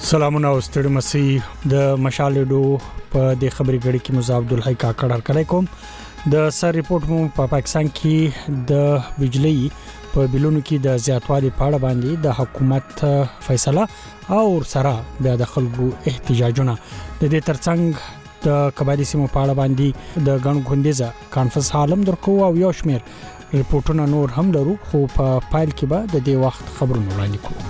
سلامونه او ستړي مسي د مشالډو په د خبري غړي کې مزه عبد الحی کاکړ هرکلی کوم د سر ریپورت مو په پاکستان کې د بجلی په بلونو کې د زیاتوالي په اړه باندې د حکومت فیصله او سره د خلکو احتجاجونه د دې ترڅنګ د قبایلی سیمو په اړه باندې د غن غوندیزه کانفرنس حالم درکو او یو شمیر ریپورتونه نور هم لرو خو په فایل کې به د دې وخت خبرونه وړاندې کوو.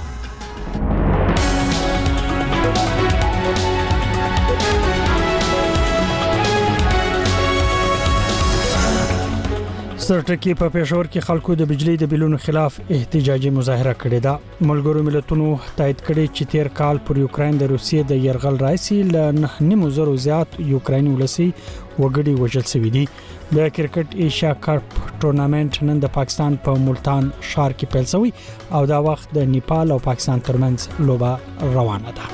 سرټکی په پېښور کې خلکو د بجلی د بلونو خلاف احتجاجي مظاهره کړې ده. ملګرو ملتونو تایید کړی چې تیر کال پر یوکرين د روسیې د يرغل راځي ل 9,000 زیات یوکراني ولسی وګړي وژل شوی دي. د کرکټ ایشیا کپ ټورنمنت نن د پاکستان په ملتان ښار کې پیل شوی او دا وخت د نیپال او پاکستان ترمنځ لوبه روانه ده.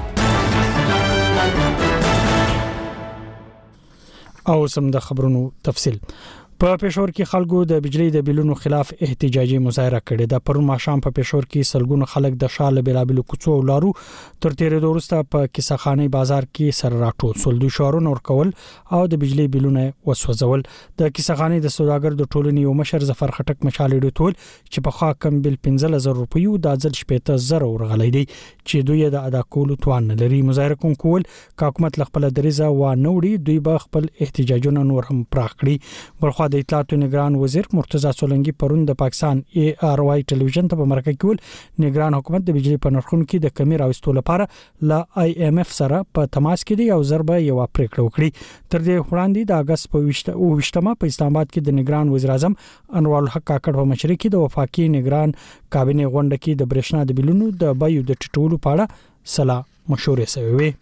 او سم د خبرونو تفصیل په پېښور کې خلکو د بجلی د بلونو خلاف احتجاجي مظاهره کړې ده. پرون ماښام په پېښور کې سلګونه خلک د شاله بلابل کوڅو لارو تر تیرې دورسته په کیسهخاني بازار کې سره راټول سول د شورونو ورکول او د بجلی بلونه وسوځول. د کیسهخاني د سوداګر د ټولنې یو مشر ظفر خټک مشالې ټول چې په خوا کم بل 15,000 روپیو د ځل 15,000 ورغلې دي چې دوی د ادا کولو توان نه لري. مظاهره کوم کول حکومت خپل دریزه و نوړي دوی به خپل احتجاجونه نور هم پراخ کړي. بلخو د اطلاعات نگران وزیر مرتضی سولنګي پرون د پاکستان ای آر واي ټلویزیون ته په مرکه کې ول نگران حکومت د بجلی په نرخونو کې د کمی راوستلو لپاره ل آی ایم اف سره په تماس کې دی او ضربه یو پریکړه وکړي. تر دې وړاندې د اگست په 28مه په اسلام آباد کې د نگران وزیر اعظم انوار الحق کاکړ په مشرۍ کې د وفاقي نگران کابینه غونډه کې د برېښنا د بلونو د بایو د ټټولو په اړه صلاح مشورې شوې.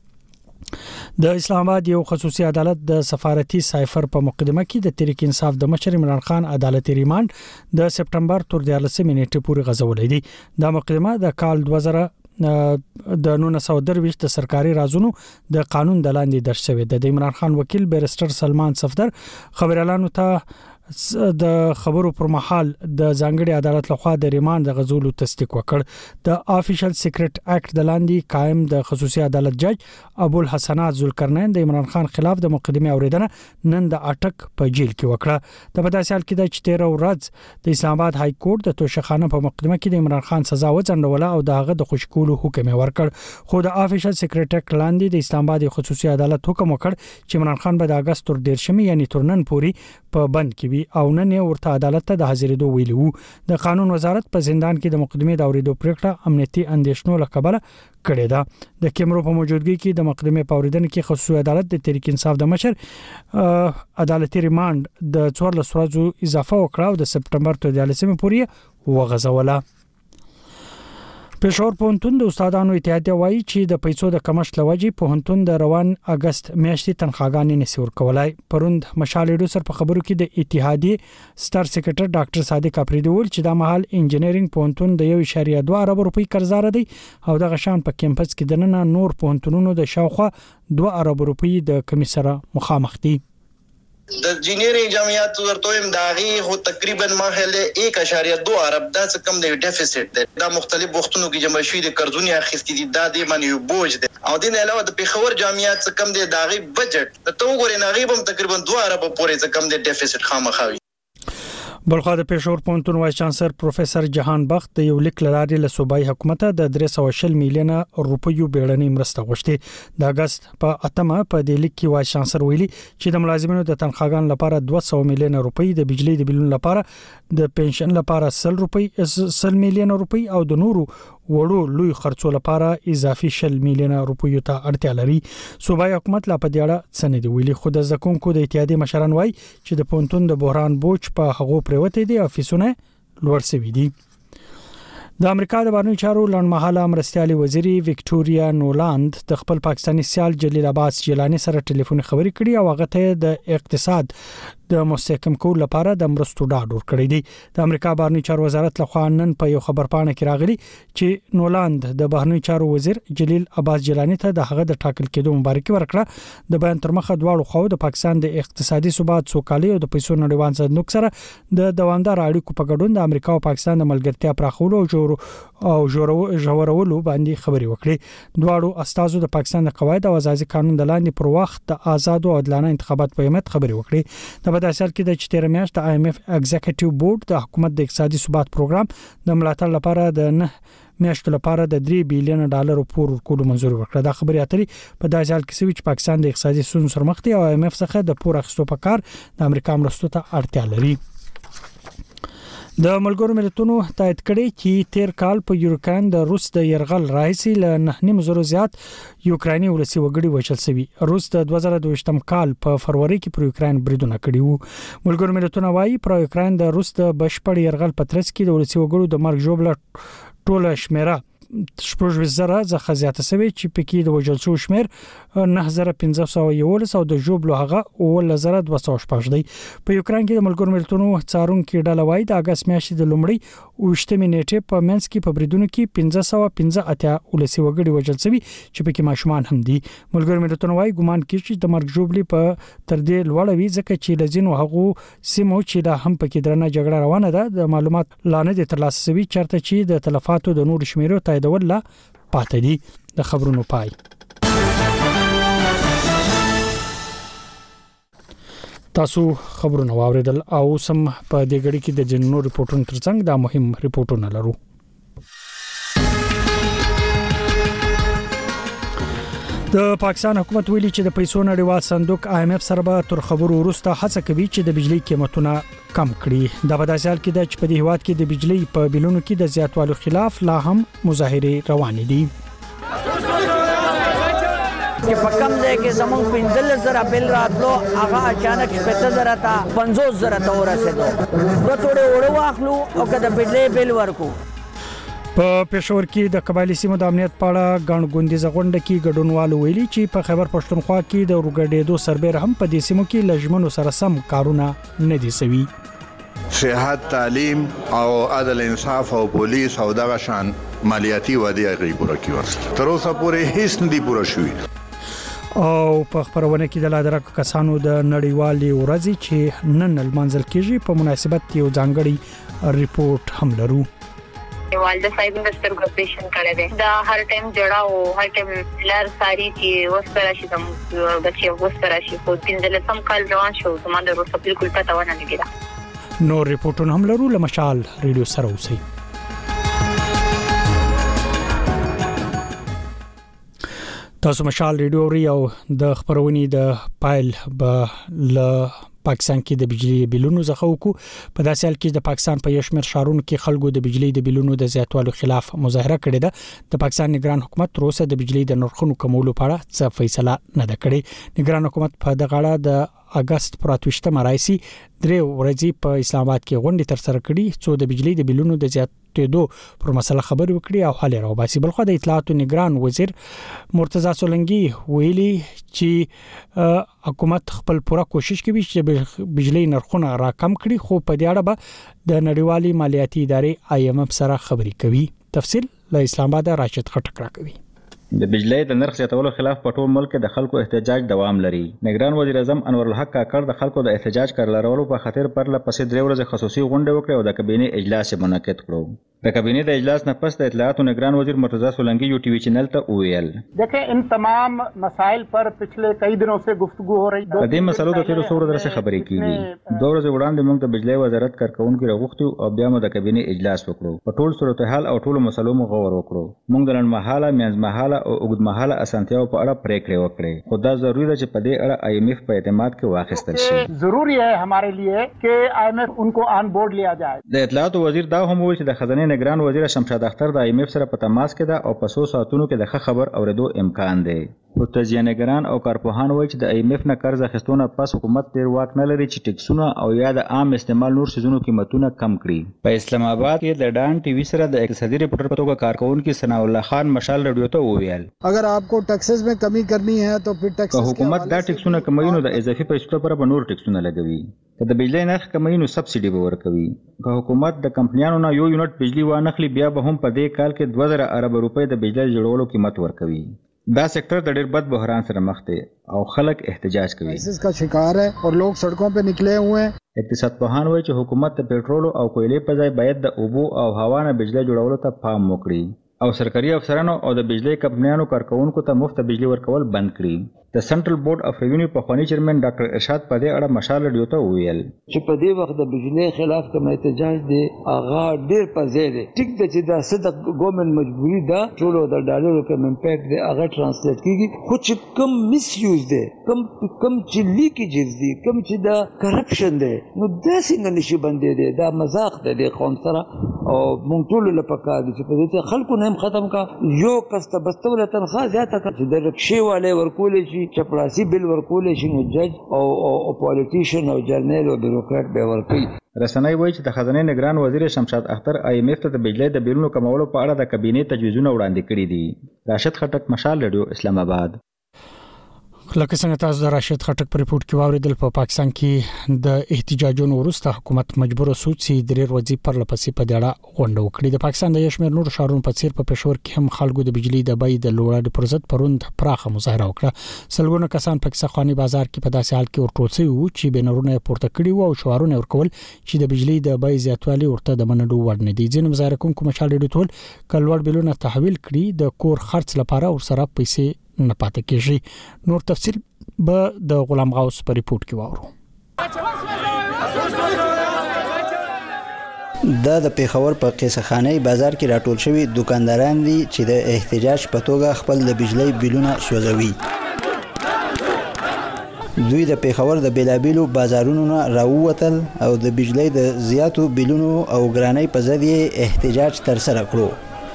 د اسلام آباد یو خصوصي عدالت د سفارتي سایفر په مقدمه کې د تحریک انصاف د مشر عمران خان عدالتي ریماند د سپټمبر تر 14 نیټې پورې غځولې دي. د مقدمه د کال 2000 د 1923 د سرکاري رازونو د قانون د لاندې درج شوی د عمران خان وکیل بیرستر سلمان صفدر خبريالانو ته د خبرو پر مهال د ځانګړي عدالت لخوا د ریماند د غزولو تصدیق وکړ. د افیشل سیکریټ اکټ د لاندې قائم د خصوصي عدالت جج ابو الحسنات ذوالقرنین د عمران خان خلاف د مقدمه اوریدنه نن د اټک په جیل کې وکړه. د په داسې حال کې د 13 ورځ د اسلام آباد های کورټ د توشخانه په مقدمه کې د عمران خان سزا وځنډوله او دغه د خوشکولو حکم ورکړ. خو د افیشل سیکریټ اکټ لاندې د اسلام آباد خصوصي عدالت حکم وکړ چې عمران خان به د اگست تر 13 یعنی تر نن پورې په بند کې او نن ورته عدالت ته د حاضرېدو ویلو. د قانون وزارت په زندان کې د مقدمې د اوریدو پریکړه امنیتي اندیشنو لپاره کړې ده. د کیمرو په موجودګۍ کې د مقدمې په اوریدنه کې خصوصي عدالت د تحریک انصاف د مشر عدالتي ریماند د 14 ورځو اضافه وکړه او د سپټمبر تر 14 پورې وغځوله. پېښور پوهنتون د استادانو اتحادیه وایي چې د پیسو د کمښت لوجې پوهنتون د روان اگست میاشتې تنخواګانې نشي ورکولای. پروند مشالې سر په خبرو کې د اتحادیه ستار سیکریټر ډاکټر صادق افریدی ول چې د مهال انجینرینګ پوهنتون د 1.2 ارب روپۍ قرضدار دی او د غشان په کیمپس کې د نن نور پوهنتونونو د شاوخوا 2 ارب روپۍ د کمی سره مخامخ دي. د انجینرینګ جامعات ورته داغي هو تقریبا ماهله 1.2 ارب دا څه کم دی ډیفیسټ دی. دا مختلف وختونو کې جمع شوی د قرضونی اخیستې دي دا د منیو بوج دی او دین علاوه د پیښور جامعات څه کم دی داغي بجټ د تو غوري ناغي بم تقریبا 2 ارب پورې څه کم دی ډیفیسټ خامخوي. بلخو د پېښور پوهنتون وایس چانسلر پروفیسور جهان بخت د یو لیک لاري له صوبایي حکومت د 320 میلیونه روپیو بیړنۍ مرسته غوښتي. د اگست په 8مه په د لیک کې وایس چانسلر ویلي چې د ملازمینو د تنخواګان لپاره 200 میلیونه روپۍ د بجلی د بلونو لپاره د پنشن لپاره 100 میلیونه روپۍ او د نورو وړو لوی خرڅو لپاره اضافي 100 میلیونه روپیو ته اړتیا لري. صوبایي حکومت لا په دیاړه سند ویلي خو د زکونکو د اتحادیه مشران وایي چې د پونتون د بحران بوج په هغو پروته دي افیسونه لوړ سوي دي. د امریکا د بهرنیو چارو لړمحاله مرستيالي وزیري وکټوريا نولاند د خپل پاکستاني سیال جلیل عباس جیلانی سره ټلیفوني خبرې کړې او هغه ته د اقتصاد د مستحکم کولو لپاره د مرستو ډاډ ورکړی دی. د امریکا بهرنی چارو وزارت لخوا نن په یو خبرپاڼه کې راغلی چې نولاند د بهرنی چارو وزیر جلیل عباس جیلانی ته د هغه د ټاکل کېدو مبارکي ورکړه. د بیان تر مخه دواړو خواو د پاکستان د اقتصادي ثبات، سوکالي او د پیسو نړیوال صندوق سره د دوامدار اړیکو په ګډون د امریکا او پاکستان د ملګرتیا پراخولو او جوړولو باندې خبري وکړي. دواړو استازو د پاکستان د قواعد او اساسي قانون د لاندې پر وخت د آزاد او عادلانه انتخابات په اهمیت خبري وکړي. د بداسل کې د 14 میاشت د IMF ایگزیکټیو بورډ د حکومت د اقتصادي ثبات پروګرام د ملاتړ لپاره د 9 میاشتو لپاره د $3 بلین پور ورکولو منځوري ورکړه. د خبري اترې په داسې حال کې چې پاکستان د اقتصادي ستونزو سره مخ دی او IMF څخه د پور اخیستو په کار د امریکا مرستو ته اړتیا لري. د ملګرو ملتونو تایید کړي چې تیر کال په یوکرين د روس د يرغل راهیسي ل 9.0 زیات یوکراني ولسی وګړي وژل شوي. روس د 2022م کال په فروری کې پر یوکرين بریدونه کړي وو. ملګرو ملتونو وايي پر یوکرين د روس د بشپړ يرغل په ترڅ کې د ولسی وګړو د مرګ جوړه ټوله شمیره 15,000 څخه زیاته شوی چې پکې د وژل شو شمیر 9,511 او د جوړلو هغه 12,214 دی. په یوکرين کې د ملګرو ملتونو څارونکو ډله وايي د اگست میاشتې د لومړۍ 28 نیټه په منځ کې په بریدونو کې 515 ولسی وګړي وژل شوی چې پکې ماشومان هم دي. ملګرو ملتونو وايي ګومان کوي چې د مرګ جوړلې په تر دې لوړ وي ځکه چې لزینو هغه سیمو چې د هم پکې درنه جګړه روانه ده د معلومات لانه د ترلاسه شوی چرته چې د تلفاتو د نور شمیرو تاییدول لا پاتې دي. د خبرونو پای. تاسو خبرونه واوریدل او سم په دې غړي کې د جنونو ریپورتونو ترڅنګ دا مهم ریپورتونه لرو. د پاکستان حکومت ویلي چې د پیسو نړیوال صندوق IMF سره به تر خبرو وروسته هڅه کوي چې د بجلی قیمتونه کم کړي. د بداسل کې د چپدي هواد کې د بجلی په بیلونو کې د زیاتوالو خلاف لا هم مظاهره روان دي. چې په کم ځای کې زموږ 15,000 بل راتلو هغه اچانک 50,000 ته 50,000 ته ورسېدو. دوه ټوړې وړو واخلو او که د بجلی بل ورکو. په پېښور کې د قبایلی سیمو د امنیت په اړه ګڼ غونډیزه غونډه کې ګډونوالو ویلي چې په خیبر پښتونخوا کې د ورګډېدو سربېره هم په دې سیمو کې لجمنو سره سم کارونه نه دي سوي. صحت، تعلیم او عدل انصاف او پولیس او دغه شان مالیاتي وعده غي پوره کیږي. تر اوسه پورې هیڅ نه دی پوره شوی. او په خبرونه کې د لادرک کسانو د نړیوالي ورځې چې نن المنزل کېږي په مناسبت یو ځانګړی ریپورت هم لرو. والده صاحب مستر اپریشن کړی دی. دا هر ټایم جړه او هر ټایم لار ساری چې وسره شي کوم بچي وسره شي په 15 کال روان شو زما د روسه بالکل پته ونه لګیدا. نو ریپورتونه هم لرو. لمشال ریډیو سره اوسئ. تاسو مشال ریډیو ری او د خبرونې د پایل ل پاکستان کې د بجلی بیلونو څخه وکړو. په داسې حال کې د پاکستان په یشمیر شهرونو کې خلکو د بجلی د بیلونو د زیاتوالو خلاف مظاهره کړې ده. د پاکستان نگران حکومت تر اوسه د بجلی د نرخونو کمولو په اړه څه فیصله نه ده کړې. نگران حکومت په دغه اړه د اگست پر 28 راځي 3 ورځې په اسلام آباد کې غونډه تر سره کړي چې د بجلی د بیلونو د زیاتېدو پر مسله خبرې وکړي او حل راوباسي. بلخو د اطلاعات نگران وزیر مرتضی سولنګي ویلي چې حکومت خپل پوره کوشش کوي چې بجلی نرخونه راکم کړي، خو په دې اړه به د نړیوالي مالیاتي ادارې IMF سره خبرې کوي. تفصیل له اسلام آباد راشد خټک راکوي. د بجلی د نرخ زیاتولو خلاف په ټول ملک د خلکو احتجاج دوام لري. نگران وزیر اعظم انور الحق کاکړ د خلکو د احتجاج کارلارولو په خاطر پر لپسې 3 ورځې خصوصي غونډه وکړه او د کابینې اجلاس منعقد کړو. د کابینې د اجلاس نه پس د اطلاعات نگران وزیر مرتضی سولنګي یو ټي وی چینل ته وویل دیکھیں ان تمام مسائل پر پچھلے کئی دنوں سے گفتگو ہو رہی. په دې مسلو د تیرو څو ورځې خبرې کیږي. 2 ورځې وړاندې موږ د بجلی وزارت کارکونکو راغوښتو او بیا موږ د کابینې اجلاس وکړو. په ټول صورتحال او ټول مسلو موږ غور وکړو. موږ د لنډمهاله، میانځمهاله او اوږدمهاله اسانتیاو په اړه پریکړې وکړې. خو دا ضروري ده چې په دې اړه IMF په اعتماد کې واخیستل شي. ضروری ہے ہمارے لیے کہ IMF ان کو آن بورډ لیا جائے. د اطلاعات وزیر دا هم ویل چې د خزانه نگران وزیر شمشاد اختر د IMF سره په تماس کې ده او په 100 ساعتونو کې د خبر اوریدو امکان دی. خو تجزیه‌نګران او کارپوهان وایي چې د IMF نه قرض اخیستونه پس حکومت ډیر واک نه لري چې ټیکسونه او یا د عام استعمال نور شیزونو قیمتونه کم کړي. په اسلام آباد کې د ډان ټي وی سره د اقتصادي ریپورټر په توګه کارکونکو ثنا الله خان مشال رادیو ته وویل اگر آپ کو ټیکسز میں کمی کرنی ہے تو پھر ټیکسز حکومت دا ټیکسونه کموي نو د اضافي پیسو لپاره به نور ټیکسونه لګوي. که د بجلی نرخ کموي نو سبسیډي به ورکوي. که حکومت د کمپنیانو نه یو یونټ بجلی وانخلي بیا به هم په دې کال کې 2000 ارب روپۍ د بجلی جوړولو قیمت ورکوي. دا سیکٹر د ډېر بد بحران سره مخ دی او خلک احتجاج کوي. اس کا شکار ہے اور لوگ سڑکوں پہ نکلے ہوئے ہیں. اقتصاد پوهان وایي چې حکومت د پېټرولو او کویلې په ځای باید د اوبو او هوا نه بجلی جوړولو ته پام وکړي او سرکاري افسرانو او د بجلی کمپنیانو کارکونکو ته مفت بجلی ورکول بند کړي. د سنټرل بورډ اف ریونیو پخوانی چیرمن ډاکټر ارشاد په دې اړه مشال رادیو ته وویل چې په دې وخت د بجلی خلاف کوم احتجاج دی هغه ډېر په ځای دی. ټیک ده چې دا څه د ګورنمنټ مجبوري ده ټولو د ډالرو کوم امپیکټ دی هغه ټرانسلیټ کیږي خو چې کوم مس یوز دی کوم چې لیکیجز دي کوم چې دا کرپشن دی نو دا څنګه نشي بندې دی. دا مذاق دی د قوم سره او مونږ ټول له پکار دي چې په دې خلکو نه ختم کا یو کس ته بستوله تنخواه زیاته کړي چې د رکشې والے ورکول شي چپړاسي بل ورکول شي نو جج او پالیټیشن او جرنل او بیروکرات به ورکوي. رسنۍ وایي چې د خزانه نگران وزیر شمشاد اختر IMF ته د بجلی د بیلونو کمولو په اړه د کابینې تجویزونه وړاندې کړي دي. راشد خټک، مشال رادیو، اسلام آباد. لکه څنګه تاسو د راشد خټک په ریپورت کې واوریدل په پاکستان کې د احتجاجونو وروسته حکومت مجبور سو چې درې ورځې پر لپسې په دړه غونډه وکړي. د پاکستان د یشمیر نور شهرونو په څیر په پېښور کې هم خلکو د بجلی د بیې د لوړېدو پر ضد پروند پراخه مظاهره وکړه. سلګونه کسان په کسخواني بازار کې په داسې حال کې ورټول شوي وو چې بنرونه پورته کړي وو او شعارونه ورکول چې د بجلی د بیې زیاتوالی ورته د منډو وړ نه دي. ځینې مظاهره کوونکو مشال ډېر ټول کلوړ بلونه تحویل کړي د کور خرڅ لپاره او سره پیسې نه پاتې کیږي. نور تفصیل به د غلام غوث په ریپورت کې واورو. دا د پیښور په قیصخانه بازار کې راټول شوي دکانداران دي چې د احتجاج په توګه خپل د بجلی بیلونه سوځوي. دوی د پیښور د بیلابیلو بازارونو نه راووتل او د بجلی د زیاتو بیلونو او ګرانۍ په ضد یې احتجاج ترسره کړو.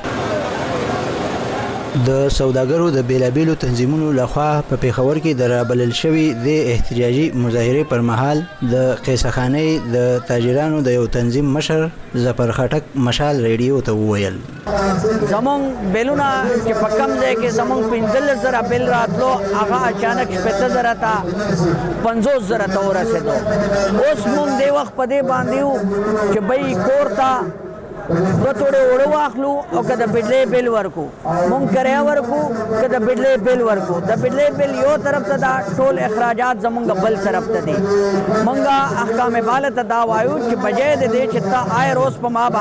د سوداګرو د بیلابیلو تنظیمونو لخوا په پیښور کې د رابلل شوي د احتجاجي مظاهرې پر مهال د قیصخانه د تاجرانو د یو تنظیم مشر ظفر خټک مشال ریډیو ته وویل زمونږ بیلونه چې په کم ځای کې زمونږ 15,000 بیل راتلو هغه اچانک 15,000 ته 50,000 ته ورسېدو. اوس مونږ دې وخت په دې باندې وو چې بې کور ته دوه توړې اوړه واخلو او که د بجلی بیل ورکو مونږ کرایه ورکو که د بجلی بیل ورکو. د بجلی بیل یو طرف ته دا ټول اخراجات زمونږ بل طرف ته دي. مونږ احکام بالا ته دا وایو چې بجای د دې چې ته آی روز په ما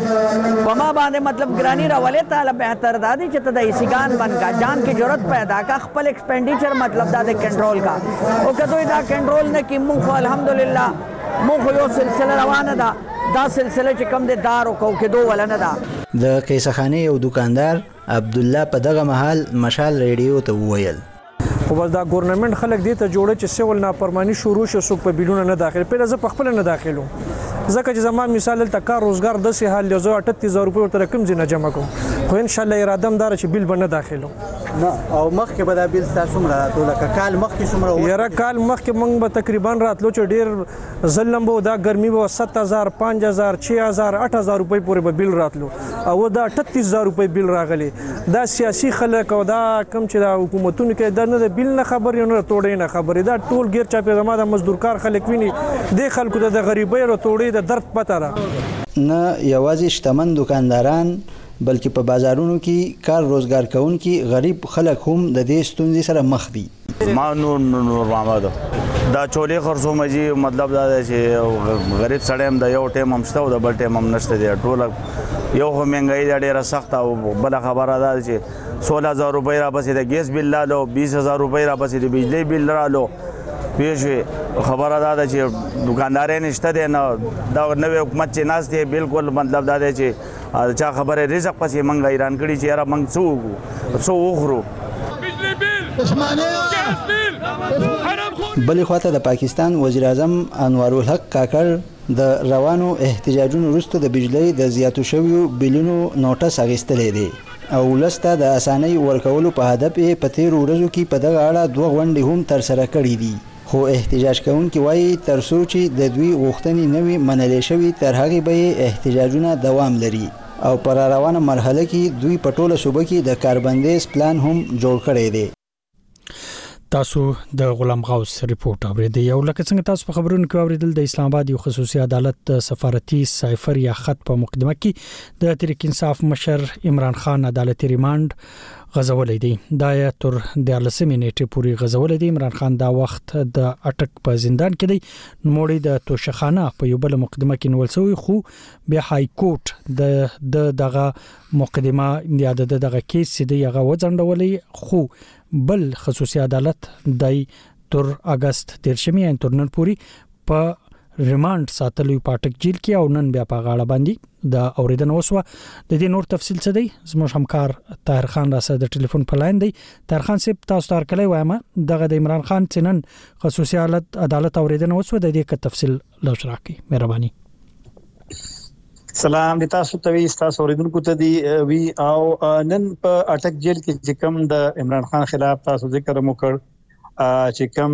باندې مطلب ګرانی راولې تعالی بهتر دا دي چې ته د ایسیګان بند کا جان کی ضرورت پیدا کا خپل ایکسپینډیچر مطلب دا د کنټرول کا او که دوی دا کنټرول نه کی مونږ الحمدلله مونږ یو سلسله روانه ده. دا سلسله چې کم د دارو کو کې دوه ولنه ده. د قیصخانه یو دکاندار عبد الله په دغه محل مشال ریډیو ته وویل خو بس دا ګورنمنت خلک دې ته جوړه چې سیول نافرمانی شروع شو څوک په بیلونه نه داخل پیله زه په خپل نه داخلو ځکه چې زما مثال ته کار روزګار د سه حال لزو 38000 روپۍ ورته رقم زینه جمع کوم خو ان شاء الله اراده مدار چې بیل باندې داخلو نه او مخکې به دا بیل تاسو مراتو لکه کال مخکې څومره یاره کال مخکې موږ به تقریبا راتلو چې ډیر ظلم به دا ګرمي به 7000 5000 6000 8000 روپۍ پورې به بیل راتلو او دا 38000 روپۍ بیل راغلي. دا سیاسي خلک او دا کم چې دا حکومتونو کې دا نه بیل نه خبر یو نه توړې نه خبرې دا ټول غیر چا په زما د مزدورکار خلک ویني د خلکو د غریبۍ او توړې د درد پته را نه یوازې شتمن دکانداران بلکې په بازارونو کې کار روزګار کوونکي غریب خلک هم د دې ستونزې سره مخ دي. ما نور محمد دا چولې خرڅو مجي مطلب دا چې غریب سړی هم د یو ټیم هم شته او د بل ټیم هم نشته دی ټول یو خو مهنګای ډیره سخت او بل خبره ده چې 16000 روپۍ را بسې د ګیس بل لالو 20000 روپۍ را بسې د بجلی بل رالو پیښې خبره ده چې دکاندارې نشته دی نه دا نوې حکومت چې ناست دی بالکل مطلب دا دی چې چا خبره رزق پسې منګ ایران کړي چې یاره منګ څو وخورو. بلې خواته د پاکستان وزیر اعظم انوار الحق کاکړ د روانو احتجاجونو وروسته د بجلی د زیاتو شویو بیلونو نوټس اخیستلی دی او ولسته د اسانۍ ورکولو په هدف یې په تیرو ورځو کې په دغه اړه 2 غونډې هم ترسره کړي دي. خو احتجاج کوونکي وایي تر څو چې د دوی غوښتنې نه وي منلې شوي تر هغې به یې احتجاجونه دوام لري او پر روانه مرحله کې دوی په ټوله صوبه کې د کاربندیز پلان هم جوړ کړی دی. تاسو د غلام غوث ریپورت اوریدئ. یو لکه څنګه تاسو په خبرونو کې اوریدل د اسلام آباد یو خصوصي عدالت سفارتي سایفر یا خط په مقدمه کې د تحریک انصاف مشر عمران خان عدالتي ریماند غزولې دی. دا تر 14 نیټې پورې غزولې دی. عمران خان دا وخت د اټک په زندان کې دی. نوموړي د توشخانه په یو بل مقدمه کې نیول شوی، خو بیا های کورټ دغه مقدمه یا دغه کیس دی هغه وځنډولې، خو بل خصوصي عدالت دای تر اگست 13 تر نن پوری په ریماند ساتلو پاټک جیل کې او نن بیا په غاړه باندې د اوریدنه وسوه. د دې نور تفصیل څه دی زموږ همکار طاهر خان را سره د ټلیفون په لاین دی. طاهر خان صاحب تاسو تار کلی وایم دغه د عمران خان چنن خصوصي عدالت اوریدنه وسوه، د دې ک تفصیل لوش راکړي مهرباني. سلام د تاسو ته تاسو اوریدونکو ته دی وی او نن په اټک جیل کې چې کوم د عمران خان خلاف تاسو ذکر وکړ چې کوم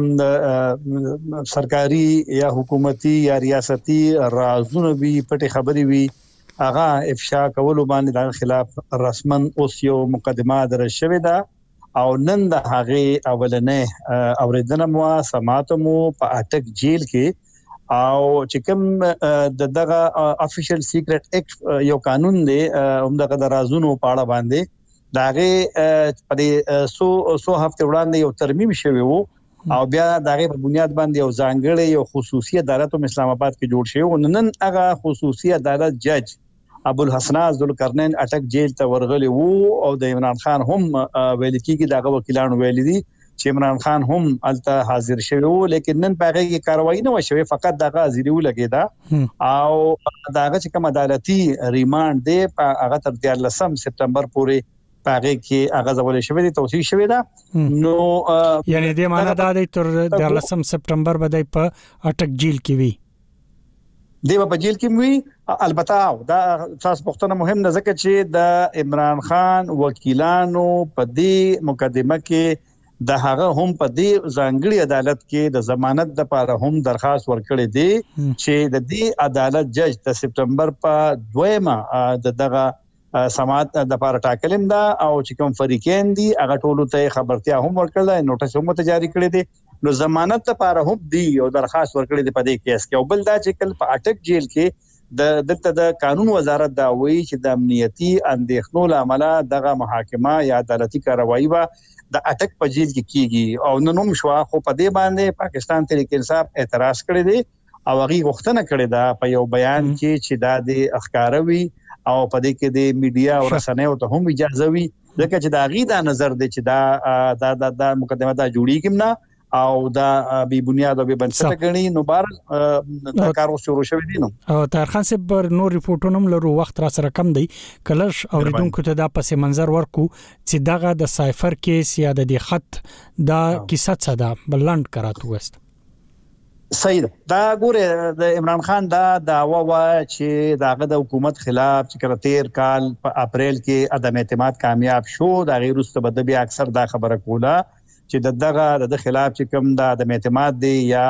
د سرکاري یا حکومتي یا ریاستي رازونه وی پټي خبري وی هغه افشا کول باندې د خلاف رسمن اوس یو مقدمه درج شوې ده او نن د هغه اولنې اوریدنه مو سماعت مو په اټک جیل کې او چې کوم دغه افیشل سیکریټ ایکټ یو قانون دی همدغه د رازونو په اړه باندې داغه په 100 هفته وړاندې یو ترمیم شوی وو او بیا داغه په بنیاد باندې یو ځانګړی یو خصوصي عدالت په اسلام آباد کې جوړ شوی. نن هغه خصوصي عدالت جج ابو الحسن ذوالقرنین اټک جیل ته ورغلی وو او د عمران خان هم ویل کیږي دغه وکیلانو ویل دي چې عمران خان هم الته حاضر شوی وو، لیکن نن په هغه کې کاروایی نه وشوي، فقط دغه حاضری ولګیدا او دغه چې کوم عدالتي ریماند دی په هغه تر 13 سپتمبر پورې په هغه کې هغه ځول شوی دی، توصیه شوی دا. نو یعنی د معنا دا دی تر 13 سپتمبر باندې په اټک جیل کې وی دی په جیل کې وی. البته دا تاسو پوښتنه مهم نه ځکه چې د عمران خان وکیلانو په دې مقدمه کې د هغه هم په دې ځانګړي عدالت کې د ضمانت لپاره هم درخواست ورکړی دی چې د دې عدالت جج د سپتمبر په 2 دغه سماعت د لپاره ټاکلم دا او چې کوم فریقین دي هغه ټولو ته خبرتیا هم ورکړل، نوټس هم جاری کړی دی. نو ضمانت لپاره هم دی او درخواست ورکړی دی په دې کیس کې. او بل دا چې کل په اټک جیل کې د قانون وزارت دا وایي چې د امنیتي اندېښنو لامل دغه محاکمه یا عدالتي کاروایی و د اټک په جیل کې کیږي او نن هم شو، خو په دې باندې پاکستان تحریک انصاف اعتراض کړی دی او هغه غوښتنه کړې ده په یو بیان کې چې دا د اخکاروي او په دې کې د میډیا او رسنیو ته هم اجازه وي ځکه چې دا غي دا نظر دی چې دا مقدمه دا جوړیږي نه او دا بی بنیاد او بی بنسټ غني. نو بار دا کار شروع شوی دی. نو طاهر خان صاحب نور ریپورتونه لرو وخت را سره کم دی، کلش اوریدونکو ته دا پس منظر ورکو چې دغه د سایفر کیس یا د خط دا کیسه څه ده بلند کراتو وست. صحیح دا ګوره د عمران خان دا دعوا وا چې داغه د حکومت خلاف چې کړه 13 کال په اپریل کې عدم اعتماد کامیاب شو، دا غیر واستو بد بیا اکثر دا خبره کوله چې دغه د خلاف چې کوم د اعتماد دی یا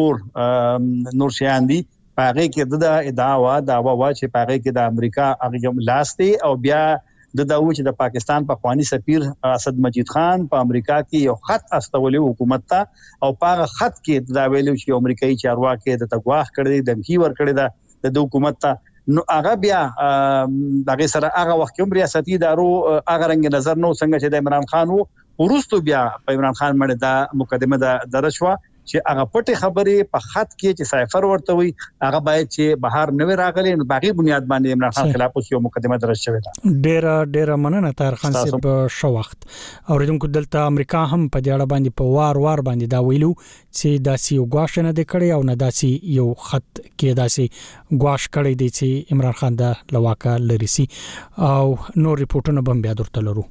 نور شیان دي پاره کې د دعوا وا چې پاره کې د امریکا هغه لاس دی او بیا د داو چې د پاکستان په خواني سفیر اسد مجید خان په امریکا کې یو خط استولې حکومت ته او په خط کې دا ویلو چې امریکایي چارواکي د تګواخ کړی د مخې ور کړی د حکومت ته. نو هغه بیا دغه سره هغه وخت کوم ریاستي ادارو هغه رنګ نظر نو څنګه چې د عمران خان وو ورستو بیا په عمران خان باندې دا مقدمه درج شو چې هغه پټه خبرې په خط کې چې سایفر ورته وي هغه باید چې بهر نه راغلي نو باقي بنیاد باندې عمران خان خلاف یو مقدمه درج شوې ده. ډېر مننه طاهر خان صاحب شو وخت اوریدونکو دلته امریکا هم په دې اړه باندې په وار باندې دا ویلو چې داسي یو غواش نه د کړي او نه داسي یو خط کې داسي غواش کړي دي چې عمران خان د لواکا لري سي او نور ریپورتونه بم بیا درته لرو.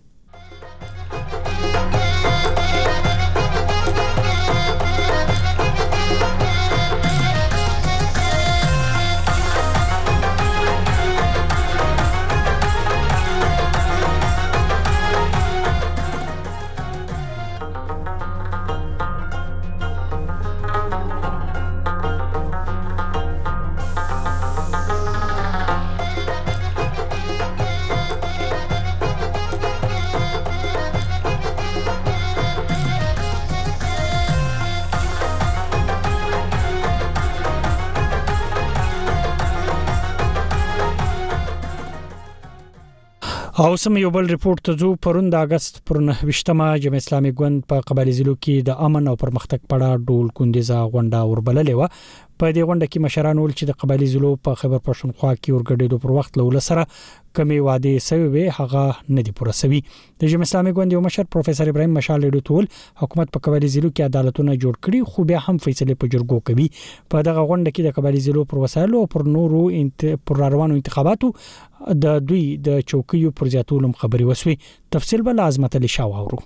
او سم یو بل ریپورت ته جو پرون د اگست پر 9 جمع اسلامي ګوند په قبایلی ضلعو کې د امن او پرمختګ پړه ډول کندیزه غونډه وربللې و. په دې غونډه کې مشران ول چې د قبایلی ضلعو په خیبر پښتونخوا کې ورګډېدو پر وخت له سره کمی وعده سوي وي هغه نه دي پوره سوي. د جمع اسلامي ګوند یو مشر پروفیسور ابراهیم مشال لیدو ټول حکومت په قبایلی ضلعو کې عدالتونه جوړ کړي خو بیا هم فیصله په جرګو کوي. په دغه غونډه کې د قبایلی ضلعو پر وسایلو او پر نورو پر روانو انتخاباتو د دوی د چوکیو پر زیاتولم خبري وسوي. تفصیل بل عظمت علي شاه واورو.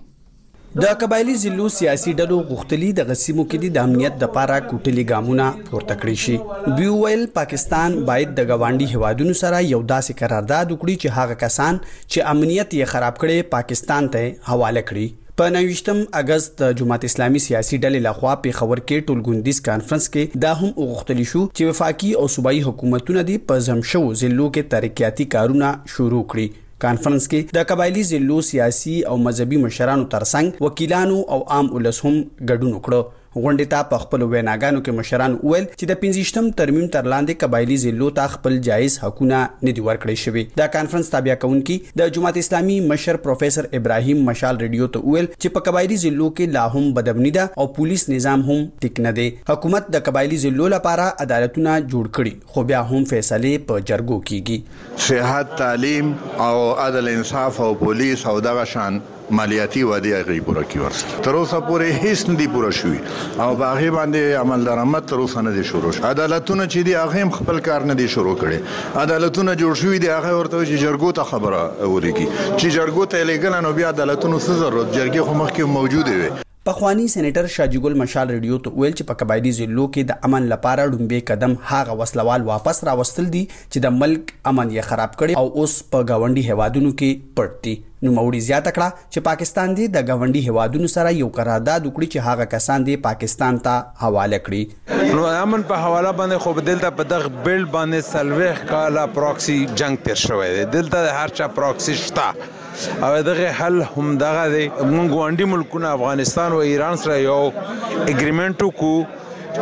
د قبایلی ضلعو سیاسي ډلو غوښتلي د غسیمو کې د امنیت د پاره کوټلي ګامونه پورته کړی شي. بیویل پاکستان باید د غونډي هوادونو سره یو داسې قرارداد وکړي چې هغه کسان چې امنیت یې خراب کړي پاکستان ته حواله کړي. په 29 اگست جماعت اسلامي سیاسي ډلې لخوا په خبر کې ټولګوندیز کانفرنس کې دا هم غوښتل شو چې وفاقي او صوبایي حکومتونه د پزمشو ضلعو کې ترقیاتي کارونه شروع کړي. کانفرنس کې د قبایلی ضلعو سیاسي او مذهبي مشرانو ترڅنګ وکیلانو او عام ولس هم ګډون وکړ. غونډې ته په خپل ویناګانو کې مشران وویل چې د 15م ترمیم تر لاندې قبایلی ضلعو ته خپل جایز حقونه نه دي ورکړي شوی. د کانفرنس تابع کونکي د جماعت اسلامي مشر پروفیسور ابراهیم مشال ریډیو ته وویل چې په قبایلی ضلعو کې لا هم بدامنی ده او پولیس نظام هم ټیک نه دی. حکومت د قبایلی ضلعو لپاره عدالتونه جوړ کړي خو بیا هم فیصله په جرګو کیږي. صحت، تعلیم او عدل انصاف او پولیس او دغه شان مالیاتی وعده غي پوره کی ورسره تر اوسه پورې هیڅ نه دی پوره شوی او باغې باندې عمل درآمد تر اوسه نه دی شروع. عدالتونه چې دی هغه خپل کار نه دی شروع کړي. عدالتونه جوړ شوی دی هغه ورته چې جرګو ته خبره وريږي چې جرګو ته لګل نو بیا عدالتونو څه ضرورت جرګې خو مخکې موجوده وي. پخوانی سېنیټر شاجګل مشال ریډیو ته ویل چې په قبایلی ضلعو کې د امن لپاره ډومبه قدم هغه وسلوال واپس راوستل دي چې د ملک امن یې خراب کړي او اوس په گاونډي هوادونو کې پټ دي. نو موړي زیاته کړه چې پاکستان دی د گاونډي هوادونو سره یو قرارداد وکړي چې هغه کسان دی پاکستان ته حواله کړي. نو امن په حواله باندې خو بدلته په دغه بیل باندې سلويخ کاله پروکسي جنگ تیر شوی دی. دلته هر چا پروکسي شته او دغه حل هم دغه دی. موږ ګاونډي ملکونه افغانستان او ایران سره یو اګریمنټ وکړو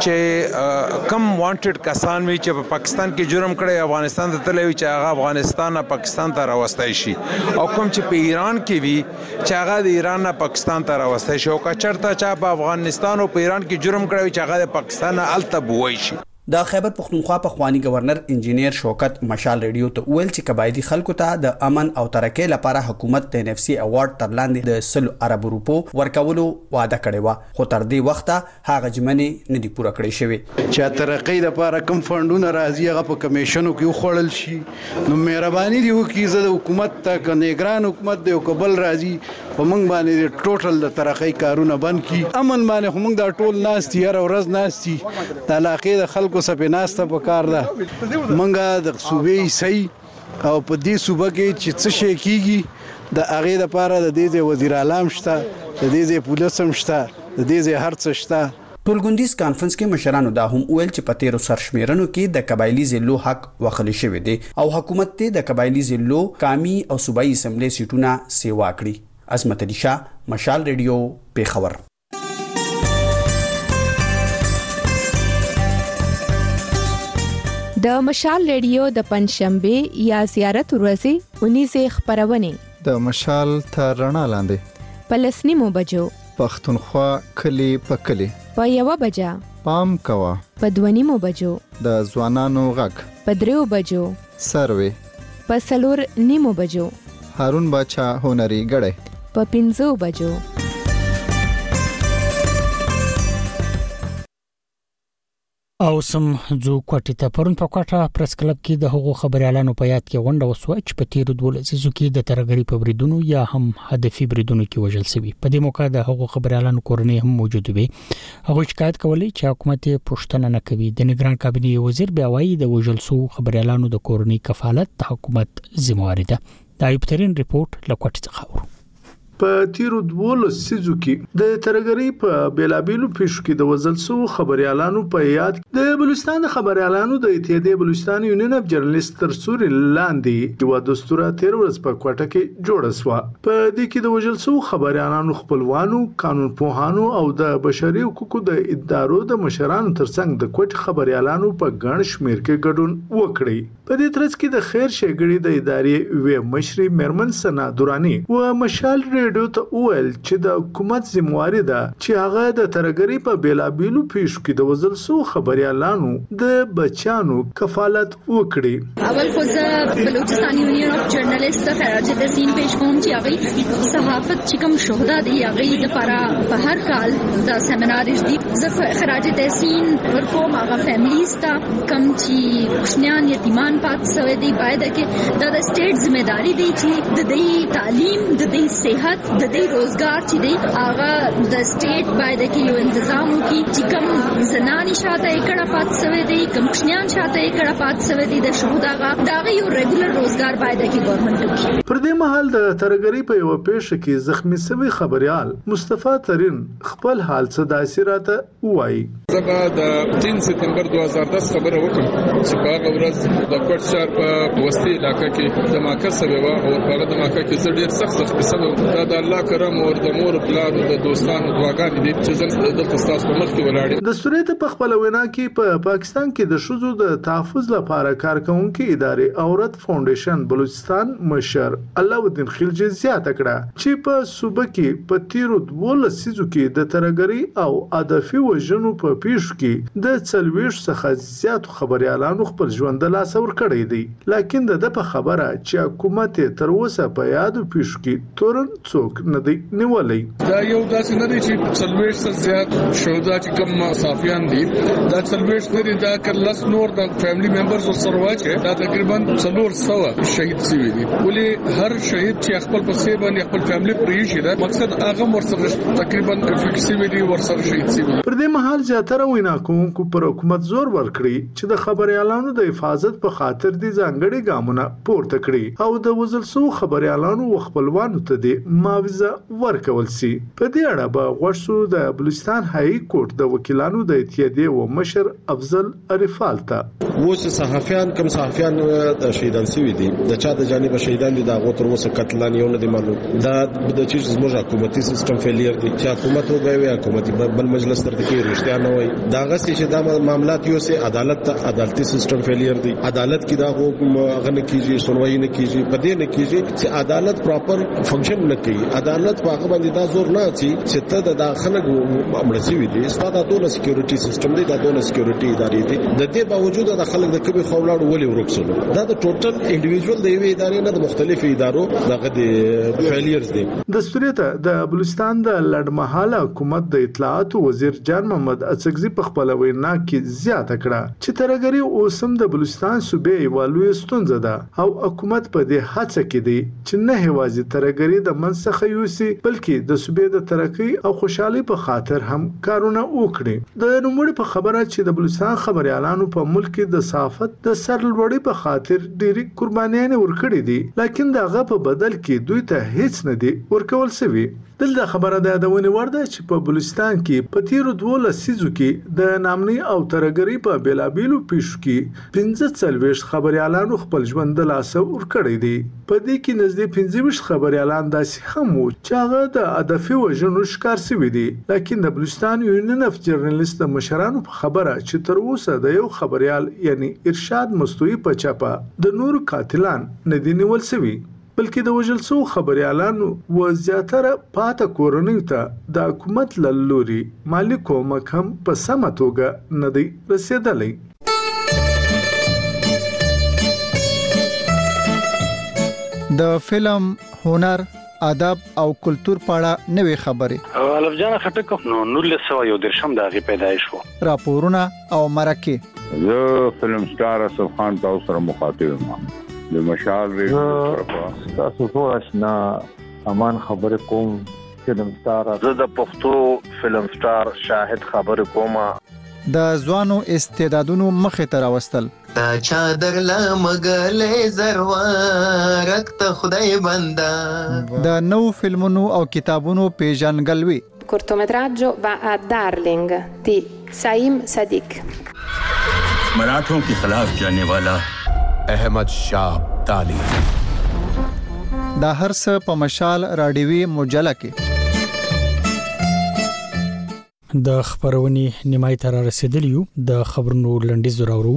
چې کم وانټډ کسان وي چې په پاکستان کې جرم کړی افغانستان ته تللی وي چې هغه افغانستان نه پاکستان ته راوستای شي او کوم چې په ایران کې وي چې هغه د ایران نه پاکستان ته راوستای شي او که چېرته چا په افغانستان او په ایران کې جرم کړی وي چې هغه د پاکستان نه هلته بوی شي. د خیبر پښتونخوا پخوانی گورنر انجینیر شوکت مشال ریډیو ته ویل چې قبایلی خلکو ته د امن او ترقۍ لپاره حکومت د NFC اوارډ تر لاندې د 100 ارب روپو ورکولو وعده کړې و خو تر دې وخته هغه ژمنې نه دي پوره کړې شوی. چې ترقۍ لپاره کم فندونه راځي هغه په کمیشنو کې خوړل شي. نو مهرباني دی وکړي زه د حکومت ته کنيګران حکومت دی او قبل راځي په موږ باندې ټوټل د ترقۍ کارونه بند کی. امن باندې موږ دا ټول ناستي هر ورځ ناستي د علاقې د خلکو سپیناسته په کار ده. منګه د صوبې صحیح او په دې صوبه کې چې څه شي کیږي د هغه لپاره د دې وزیر اعظم شته د دې پولیس هم شته د دې هر څه شته. ټولګوندیز کانفرنس کې مشرانو دا هم ویل چې په تیرو سرشمیرنو کې د قبایلی ضلعو حق وخلی شوی دی او حکومت ته د قبایلی ضلعو قومي او صوبایي اسمبلی سیټونه سیوا کړي. عظمت علي شاه مشال ریډیو پیښور. د مشال ریډیو د پنځشنبه یا زیارت ورځې 19 خبرونه د مشال تر رڼا لاندې په 9 بجو پښتونخوا کلی په کلی په 1 بجا پام کوا په 2 بجو د ځوانانو غږ په 3 بجو سروي په 4 بجو هارون باچا هنري غړې په 5 بجو. او سم جو کوټی ته پرون په کوټه پریس کلب کې د هغو خبريالانو په یاد کې غونډه وسوه چې په تیر 12 لسیزو کې د ترګړی په بریدونو یا هم هدفي بریدونو کې وژل شوی. په دې موقع د هغو خبريالانو کورنۍ هم موجود وي. هغه شکایت کولی چې حکومت پښتنه نه کوي. د نگران کابینې وزیر بیا وایي د وژل شو خبريالانو د کورنۍ کفالت د حکومت ذمہواری ده. د ایوب ترين ریپورت لکوټی څخه اورو. په تیرو 12 سیزو کې د ترګری په بیلابیلو پیښو کې د وزل سو خبريالانو په یاد د بلوچستان د خبريالانو د اتحادیه بلوچستان یونین اف جرنالست تر سوري لاندې یو دستوره 13 ورځ په کوټه کې جوړ شو. په دې کې د وزل سو خبريالانو خپلوانو قانون پوهانو او د بشري حقوقو د ادارو د مشرانو ترڅنګ د کوټ خبريالانو په ګڼ شمیر کې ګډون وکړي. په دې ترڅ کې د خیر شګړې د ادارې وی مشري مرمن سنا دورانی و مشال ریډیو ته ویل چې د حکومت ذمہواری ده چې هغه د ترګری په بیلابیلو پیښو کې د وزل سو خبريالانو د بچانو کفالت وکړي. اول خو زه بلوچستان یونین اف جرنالست خراج تحسین پیش کوم چې هغه صحافت چې کوم شهدا دي هغه لپاره په هر کال د سیمینار دي زه خراج تحسین ورکوم هغه فیملیز ته کم چې کوشنیان یتیمان پات سوي دي باید کې د سټیټ ځمېداري دي چې د دې تعلیم د دې صحت د دې روزګار چې دی هغه د سټیټ باید کې یو تنظیم وکړي چې کوم زنانه شاته کړه پات سوي دي کوم کوشنیان شاته کړه پات سوي دي د شهدا دا یو ریګولر روزګار باید کې ګورنمنت وکړي. پر دې مهال د ترګری په یو پیښه کې زخمی شوی خبريال مصطفی ترين خپل حال څه داسې راته وایي. زه د 3 سپتمبر 2010 خبره وکړم چې په هغه ورځ د کوټ شهر په وسطي علاقې کې دماکه شوې و او په هغه دماکه کې زه ډېر سخت زخمی شوم. دا د الله کرم او د مور پلار د دوستانو دعاګانې دي چې زه دلته ستاسو په مخ کې ولاړ یم. د سوريت په خپل وینا کې په پاکستان کې د شذو د تحفظ لپاره کارکونکو ادارې عورت فاونډیشن بلوچستان مشر علاءالدین خلجی زیاته کړه چې په صوبه کې په تیرو 12 سیزو کې د ترګری او هدفي وژنو په پیښو کې د 40 څخه زیات خبريالانو خپل ژوند له لاس ور کړی دی. لکه د په خبره چې حکومت تر اوسه په یادو پیښو کې تورن څوک نه دی نیولې. دا یو داسې نه دی چې 40 څخه زیات شهدا چې کوم صافیان دي دا 40 نه دي دا کلس نور د فیملی ممبرز سره واچي دا تقریبا 400 شهید شوي دي. ولې هر شهید چې خپل پسې باندې خپل فیملی پرې شي دا مقصد هغه ورسره تقریبا فکسي دي ورسره شهید شوي. پر دې مهال زیاتره وینا کوونکو پر حکومت زور ورکړي چې د خبريالانو د حفاظت په خاطر دي ځانګړي ګامونه پورته کړي او د وزل سو خبريالانو او خپلوانو ته د معاوضه ورکول شي. په دې اړه به غوښتو د بلوچستان هاي کورټ د وکیلانو د اتحادیې او مشر افضل عرفال ته ووس صحافیان کوم صحافیان شهیدان شوي دي د چا د جانب شهیدان دي دا غو تر اوسه قتلان یو نه دي معلوم. دا د چیز زموږ حکومتي سیستم فیلیر دي چې حکومت وګوي حکومتي بل مجلس تر کې رښتیا نه وای دا غسي چې دا معاملات یو سه عدالتي سیستم فیلیر دي. عدالت کې دا غو نه کیږي سنوي نه کیږي په دې نه کیږي چې عدالت پراپر فنکشن نه کوي. عدالت په هغه باندې دا زور نه اچي چې ته د داخله امرسي وي دي ستاسو د سکیورټي سیستم دی دا د سکیورټي ادارې دي د دې باوجود د خلک د کبي خولاړ ولې ورکسلو دا د ټوټل انډیویډوال دی وی ادارې نه د مختلفو ادارو دغه د فیلیرز دي. د سوريته د بلوچستان د لړمحاله حکومت د اطلاعات وزیر جان محمد اڅکزي په خپل وینا کې زیاته کړه چې ترګری اوسم د بلوچستان صوبې ایوالوي ستونزه ده او حکومت په دې هڅه کې دی چې نه هوازي ترګری د منسخه یوسي بلکې د صوبې د ترقی او خوشحالي په خاطر هم کارونه وکړي. د نوموړي په خبره چې د بلوچستان خبريالانو په ملک کې د صحافت د سرلوړي په خاطر ډېری قربانیاں ورکړي دي لکه دغه په بدل کې دوی ته هیڅ نه دي ورکول شوی. دلته خبره ده د ونی ورده چې په بلوچستان کې په تیرو 12 سیزو کې د نامني او ترګری په بیلابیلو پیښو کې 45 خبريالانو خپل ژوند د لاس ور کړی دي. په دې کې نږدې 25 خبريالان داسې هم وو چې هغه د هدفي وژنو شکار شوي دي. لکه د بلوچستان یونین اف جرنالست مشرانو په خبره چې تر اوسه د یو خبريال یعنی ارشاد مستوی په چاپه د نور قاتلان نه دي نیول شوي بلکې د وژل سو خبريالانو و زیاتره پاته کورنۍ ته د حکومت لوري مالی کومک هم په سمه توګه نه دی رسیدلی. د فلم هنر ادب او کلچر پاړه نوې خبرې الف جان خټک نو 1913 د غي پیدایش وو راپورونه او مرکه زه فلم سٹار اسف خان تاسو سره مخاطب یم د مشال ریډیو تاسو ټول آشنا امان خبر کوم فلم سٹار زه د پښتو فلم سٹار شاهد خبر کوم د ځوانو استعدادونو مخې ته راوستل. تا چادر لمغلې زروارک ته خدای بندا. د نو فلمونو او کتابونو پیژنګلوي. cortometraggio va a Darling di Saim Sadiq. मराठों के खिलाफ जाने वाला अहमद शाह अब्दाली. دا هر څه په مشال راډیوي مجله کې د خبرونې نیمای تر رسیدلیو د خبرونو لنډیز راوړو.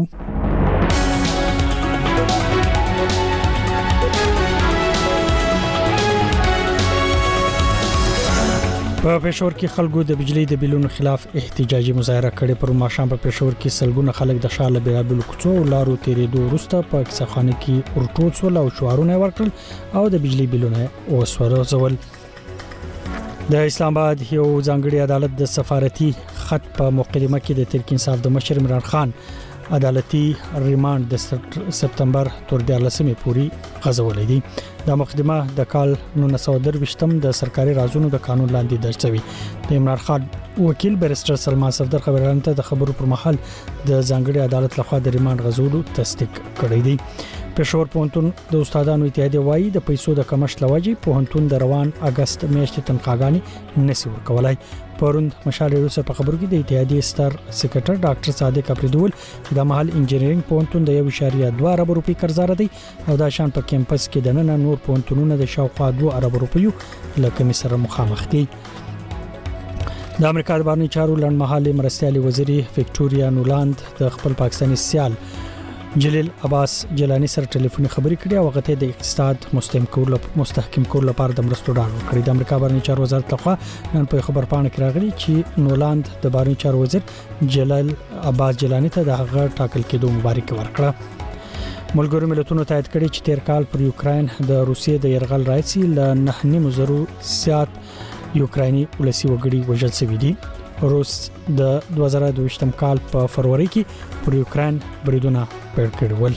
په پېښور کې خلکو د بجلی د بیلونو خلاف احتجاجي مظاهره کړې. پر ماشام په پېښور کې سلګونه خلک د شاله بیلابل کوڅو لارو تیرېدو وروسته په کیسخانه کې ورټوڅ ول او شعارونه ورکړل او د بجلی بیلونه وسوځول. د اسلام آباد یو ځانګړي عدالت د سفارتي خط په مقدمه کې د ترک انصاف د مشر عمران خان عدالتي ریماند د سپتمبر تر 14 پورې غځولې دي. د مقدمه د کال 1923 د سرکاري رازونو د قانون لاندې درج شوی. د عمران خان وکیل بیرسټر سلمان صفدر خبرانه ته د خبرو پر مهال د ځانګړي عدالت لخوا د ریماند غځولو تصدیق کړی دی. پېښور پوهنتون د استادانو اتحادیه وایي د پیسو د کمښت لوجې پوهنتون د روان اگست میاشتې تنخواګانې نسی ورکولای. پروند مشال روسه په خبرو کې د اتحادیه ستر سکرټر ډاکټر صادق افریدول د محل انجینرینګ پوهنتون د 1.2 ارب روپی قرضدار دی او دا شان په کیمپس کې د نن نور پوهنتونونو د شاوخوا 2 ارب روپیو لکه سره مخامخ دي. د امریکا د بهرنی چارو لړمحالي مرستيالي وزیري وکټوريا نولاند د خپل پاکستاني سیال جلیل عباس جیلانی سره ټلیفوني خبرې کړې او هغه ته د اقتصاد مستحکم کول لپاره د مرستو ډالر کړی. د امریکا بهرنی چارو وزارت لخوا نن په خبر پاڼه کې راغلی چې نولاند د بهرنی چارو وزیر جلیل عباس جیلانی ته د هغه ټاکل کېدو مبارکي ورکړه. ملګرو ملتونو تایید کړی چې تیر کال پر یوکرين د روسیې د يرغل راځي ل 9.0 ساعت یوکراني ولسی وګړي وژل شوی دي. روس د 2022 کال په فروری کې پر یوکرين بریدونه پیل کړل.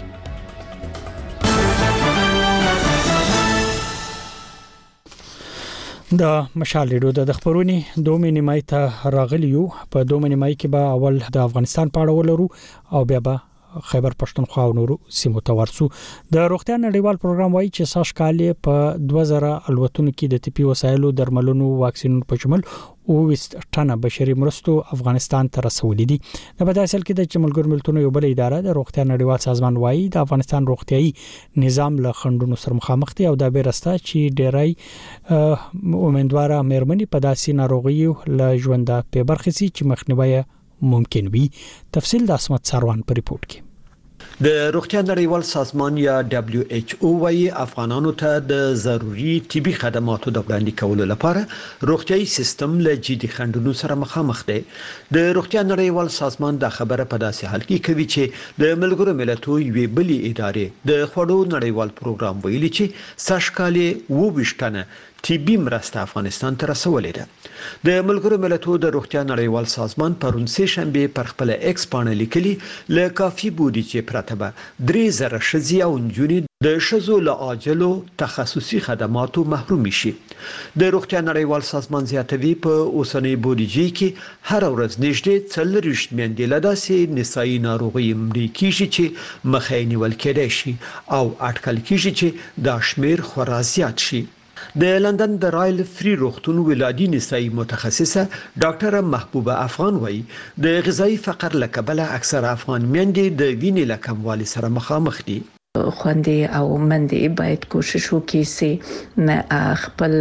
د مشال ریډیو د خبرونې دوه نیمای ته راغلیو. په دوه نیمای کې به اول د افغانستان په اړه ولرو او بیا به خیبر پښتونخوا او نورو سیمو ته ورسو. د روغتیا نړیوال پروګرام وایي چې ساش کال په 2000 الوتونو کې د طبي وسایلو درملونو واکسینونو په شمول او 20 ټنه بشري مرستو افغانستان ته رسولې دي. د بدایسل کې د ملګرو ملتونو یو بل اداره د روغتیا نړیوال سازمان وایي د افغانستان روغتيایي نظام له خندونو سره مخامخ دي او دا بیرسته چې ډېرای امیدواره مېرمنې په داسې ناروغیو له ژوند په برخه سي چې مخنیوي ممکن وي. تفصیل د اسمت سروان په ریپورت کې. د روغتیا نړیوال سازمان یا WHO وايي افغانانو ته د ضروري طبي خدماتو د وړاندې کولو لپاره روغتيایي سیستم له جدي خنډونو سره مخامخ دی. د روغتیا نړیوال سازمان دا خبره په داسې حال کې کوي چې د ملګرو ملتونو یوې بلې ادارې د خوړو نړیوال پروګرام ویلي چې ساشکالې 22 ټنه طبي مرسته افغانستان ته رسولې ده. د ملګرو ملتونو د روغتیا نړیوال سازمان پرون سه شنبه پر خپل ایکس باندې لیکلي ل کافي بودیجه پرته به 3000 شذي او نجونی د شذو له عاجلو تخصصي خدماتو محروم شي. د روغتیا نړیوال سازمان زیاتوي په اوسنۍ بودیجه کې هر ورځ نږدې 40 میندې له داسې نسایي ناروغیو مړې کیږي چې مخې نیول کېدای شي او اټکل کیږي چې دا شمیر خورا زیات شي. د لندن د رایل فری روغتون ولادي نسایي متخصصه ډاکټر محبوبه افغان وایي د غذایی فقر له کبله اکثر افغان میندې د وینې له کموالي سره مخامخ دي. خوندې او مندې باید کوشش وکړي چې خپل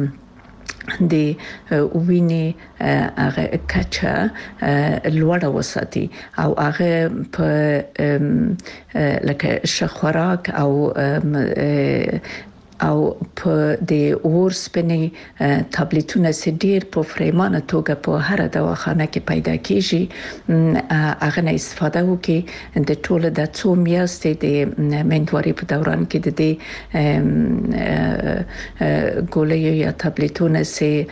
د وینې هغه کچه لوړه وساتي او هغه په لکه شخوراک او په د اورسپنې ټابلیټونه چې ډیر په فریمانه توګه په هر دواخانه کې پیدا کیږي هغه نه استفاده وکړي. د ټوله د څو میاشتې د مندواري په دوران کې د ګولې یا ټابلیټونه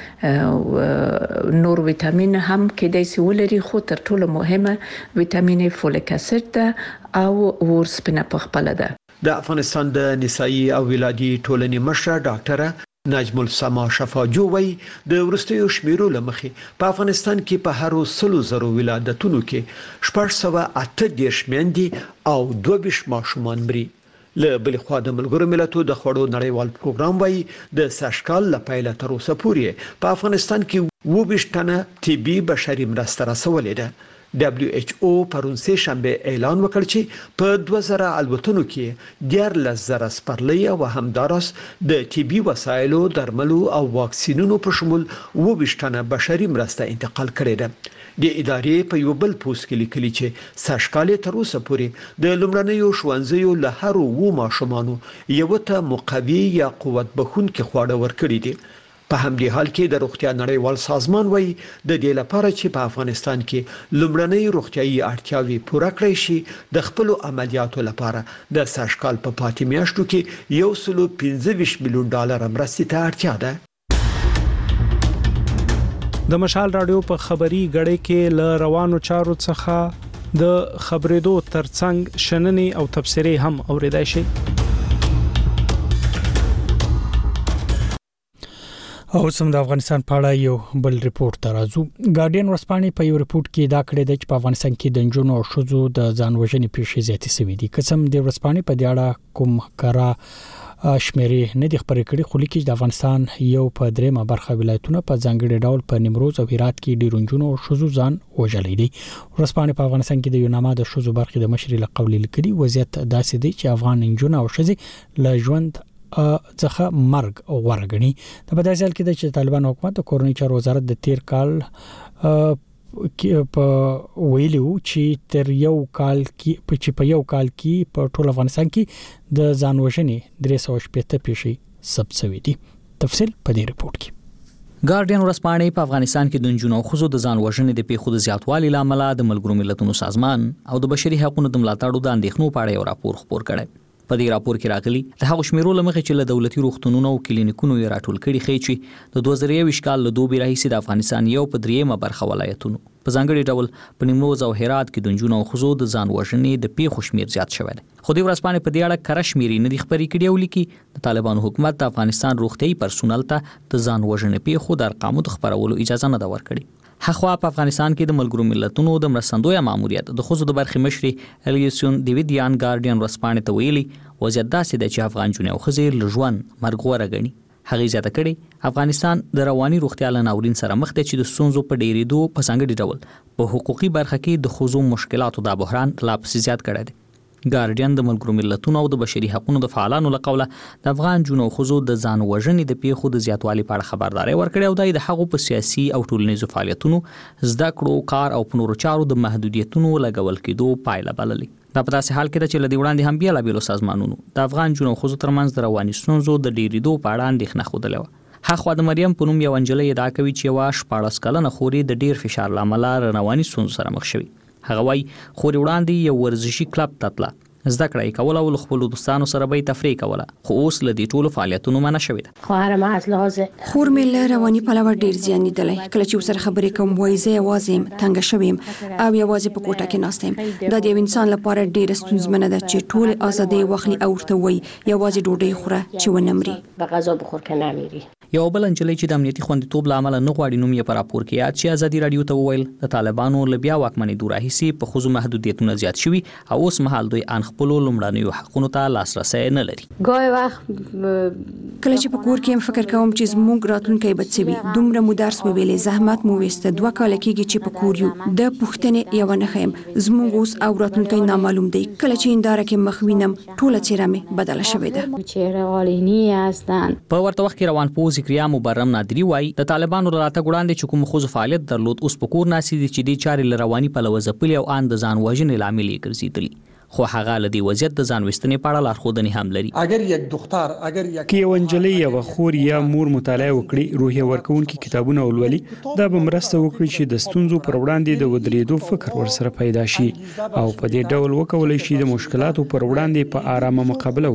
چې نور ویټامین هم کېدای شي ولري خو تر ټولو مهمه ویټامین فولیک اسید او اورسپنه په خپل ده. د افغانستان د نسایي او ولادي ټولنې مشره ډاکټره نجم السما شفاجو وی د ورستیو شمیرو لمخې په افغانستان کې په هر 100,000 ولادتونو کې 438 میندې او 22 ماشومان مري. له بل خوا د ملګرو ملتونو د خوړو نړیوال پروګرام وایي د ساشکال لپاره تر اوسه پورې په افغانستان کې 22 ټنه طبي بشري مرسته رسولې ده. WHO پرون سه شنبه اعلان وکړ چې په 2000 الوتنو کې 14,000 سپرلی او همدارس د طبي وسایلو، درملو او واکسینونو په شمول 22 ټنه بشري مرسته انتقال کړې ده. د ادارې په یو بل پوسټ کې لیکلي چې ساشکالې تر اوسه پورې د لومړنیو ښوونځیو له هر 2 ماشومانو یو ته مقوي یا قوت بخښونکي خواړه ورکړي دي. په همدې حال کې د روغتیا نړیوال سازمان وایي د دې لپاره چې په افغانستان کې لومړنۍ روغتیايي اړتیاوې پوره کړې شي د خپل عملیاتو لپاره د ساشکال په پاتې میاشتو کې $125 میلیون مرستې ته اړتیا ده. د مشال رادیو په خبري غړې کې ل روانو چارو څخه د خبرېدو ترڅنګ شننې او تبصرې هم اوریدای شي. او سم د افغانستان په اړه یو بل ریپورت ترازو. ګارډین ورسپانې په یو ریپورت کې دا کړی دی چې په افغانستان کې د نجونو او ښځو د ځانوژنې پیښې زیاتې شوې دي. قسم د ورسپانې په دې اړه کوم کارا شمیرې نه د خبرې کړي، خو لیکي د افغانستان یو په درېمه برخه ولایتونه په ځانګړي ډول په نیمروز او هرات کې ډېر نجونو او ښځو ځان وژلي دي. ورسپانې په افغانستان کې د یو نامه د ښځو برخې د مشري له قولې لیکلي وضعیت داسې دی چې افغان نجونو او ښځې له ژوند څخه مرګ غوړه غني. د بدایل کې د طالبان حکومت د کورنۍ چارو وزارت د تیر کال په ویلو چې تر یو کال کې په ټول افغانستان کې د ځانوژنې 380 پیښې ثبت شوې دي. تفصیل په دې ریپورت کې. ګارډین ورسپانې په افغانستان کې د نجونو او ښځو د ځانوژنې د پیښو د زیاتوالي لامل د ملګرو ملتونو سازمان او د بشري حقوقو د ملاتړو د اندېښنو په اړه یو راپور خپور کړی. په دې راپور کې راغلي د هغو شمیرو لمخې چې له دولتي روغتونونو او کلینیکونو یې راټول کړي ښیي چې د 2021 کال له دوبي راهیسې د افغانستان یو په درېیمه برخه ولایتونو په ځانګړي ډول په نیمروز او هرات کې د نجونو او ښځو د ځان وژنې د پیښو شمیر زیات شوی دی. خو د ورسپانې په دې اړه کره شمیرې نه دي خپرې کړي او لیکي د طالبانو حکومت د افغانستان روغتیايي پرسونل ته د ځان وژنې پیښو د ارقامو د خپرولو اجازه نه ده ورکړې. هغه په افغانستان کې د ملګرو ملتونو د مرستندوی ماموریت د ښځو د برخې مشري الیسون دیویدیان ګارډین ورسپانې ته ویلي وضعیت داسې دی چې افغان جنې او ښځې له ژوند مرګ غوره ګڼي. هغه زیاته کړي افغانستان د رواني روغتیا له ناورین سره مخ دی چې د ستونزو په ډیریدو په ځانګړي ډول په حقوقي برخه کې د ښځو مشکلاتو د بحران لا پسې زیات کړی دی. ګارډین د ملګرو ملتونو او د بشري حقوقو د فعالانو له قوله د افغان جنو او ښځو د ځان وژنې د پیښو د زیاتوالي په اړه خبرداري ورکړې او د هغو په سیاسي او ټولنیزو فعالیتونو، زده کړو، کار او نورو چارو د محدودیتونو لګول کېدو پایله بللې. دا په داسې حال کې ده چې لدی وړاندې هم بیلابیلو سازمانونو د افغان جنو او ښځو ترمنځ د رواني ستونزو د ډیریدو په اړه اندېښنه ښودلې وه. هغه د مریم په نوم یو نجلۍ ادعا کوي چې یوه 14 کلنه خوري د ډیر فشار له امله رواني ستونزو سره مخ شوې. هغه وايي خوري وړاندې یو ورزشي کلب ته تله، زده کړه یې کوله او خپل دوستانو سره به تفریح کوله، خو اوس له دې ټولو فعالیتونو منع شوې ده. خواهرم از لحاظ خور مې له رواني پلوه ډیر زیان لیدلی. کله چې ورسره خبرې کوم وایي زه یوازې یم، تنګه شوې یم او یوازې په کوټه کې ناست یم. دا د یو انسان لپاره ډیره ستونزمنه ده چې ټول ازادي واخلي او ورته وایي یوازې ډوډۍ خوره چې ونه مري. به غذا بخور که نمیری. یو بل نجلۍ چې د امنیتي خوندیتوب له امله نه غواړي نوم یې په راپور کې یاد شي ازادي رادیو ته وویل د طالبانو له بیا واکمنېدو راهیسې په ښځو محدودیتونه زیات شوي او اوس مهال دوی ان خپلو لومړنیو حقونو ته لاسرسی نه لري. ګای وخت کله چې په کور کې هم فکر کوم چې زموږ راتلونکی بد شوي، دومره مو درس وویلې، زحمت مو ویسته، 2 کاله کېږي چې په کور یو. د پوښتنې یوه نښه یم، زموږ اوس او راتلونکی نامعلوم دی. کله چې هنداره کې مخ وینم ټوله څېره مې بدله شوې ده. چهره عالینی هستن. په ورته وخت کې روان پوه ذکریا مبرم نادری وایي د طالبانو له راتګ وړاندې چې کوم ښځو فعالیت درلود اوس په کور ناستې دي چې دې چارې له رواني پلوه ځپلي او ان د ځان وژنې لامل یې ګرځېدلي. خو هغه له دې وضعیت د ځان وستنې په اړه لارښودنې هم لري. که یو نجلۍ یا خور یا مور مطالعه وکړي، روحیه ورکوونکي کتابونه ولولي، دا به مرسته وکړي چې د ستونزو پر وړاندې د ودرېدو فکر ورسره پیدا شي او په دې ډول وکولای شي د مشکلاتو پر وړاندې په آرامه مقابله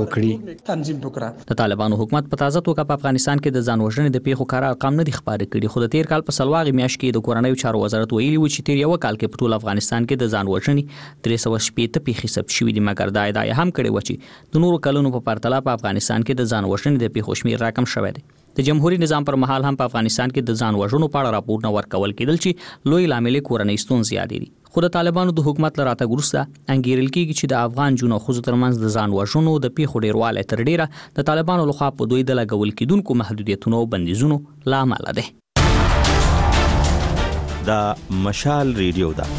وکړي. د طالبانو حکومت په تازه توګه په افغانستان کې د ځان وژنې د پیښو کار ارقام نه دي خپاره کړي، خو د تیر کال په سلواغې میاشت کې د کورنیو چارو وزارت ویلي و چې تیر یو کال کې په ټول افغانستان کې د ځان وژنې 380 پیښې شوي دي، مګر دا ادعا هم کړې و چې د نورو کلونو په پرتله په افغانستان کې د ځان وژنې د پیښو شمېر راکم شوی دی. د جمهوریت نظام پر مهال هم په افغانستان کې د ځان وژنو په اړه راپورونه ورکول کېدل چې لوی لامل کورنۍ ستونزې یادې دي. خو د طالبانو د حکومت لراته ګورسته انګیرل کېږي چې د افغان جنو خو ترمنځ د ځان وژنو د پیښو ډیرواله تر ډیره د طالبانو لخوا په دوی د لګول کېدونکو محدودیتونو او بندیزونو لامل ده. دا مشال ریډیو ده.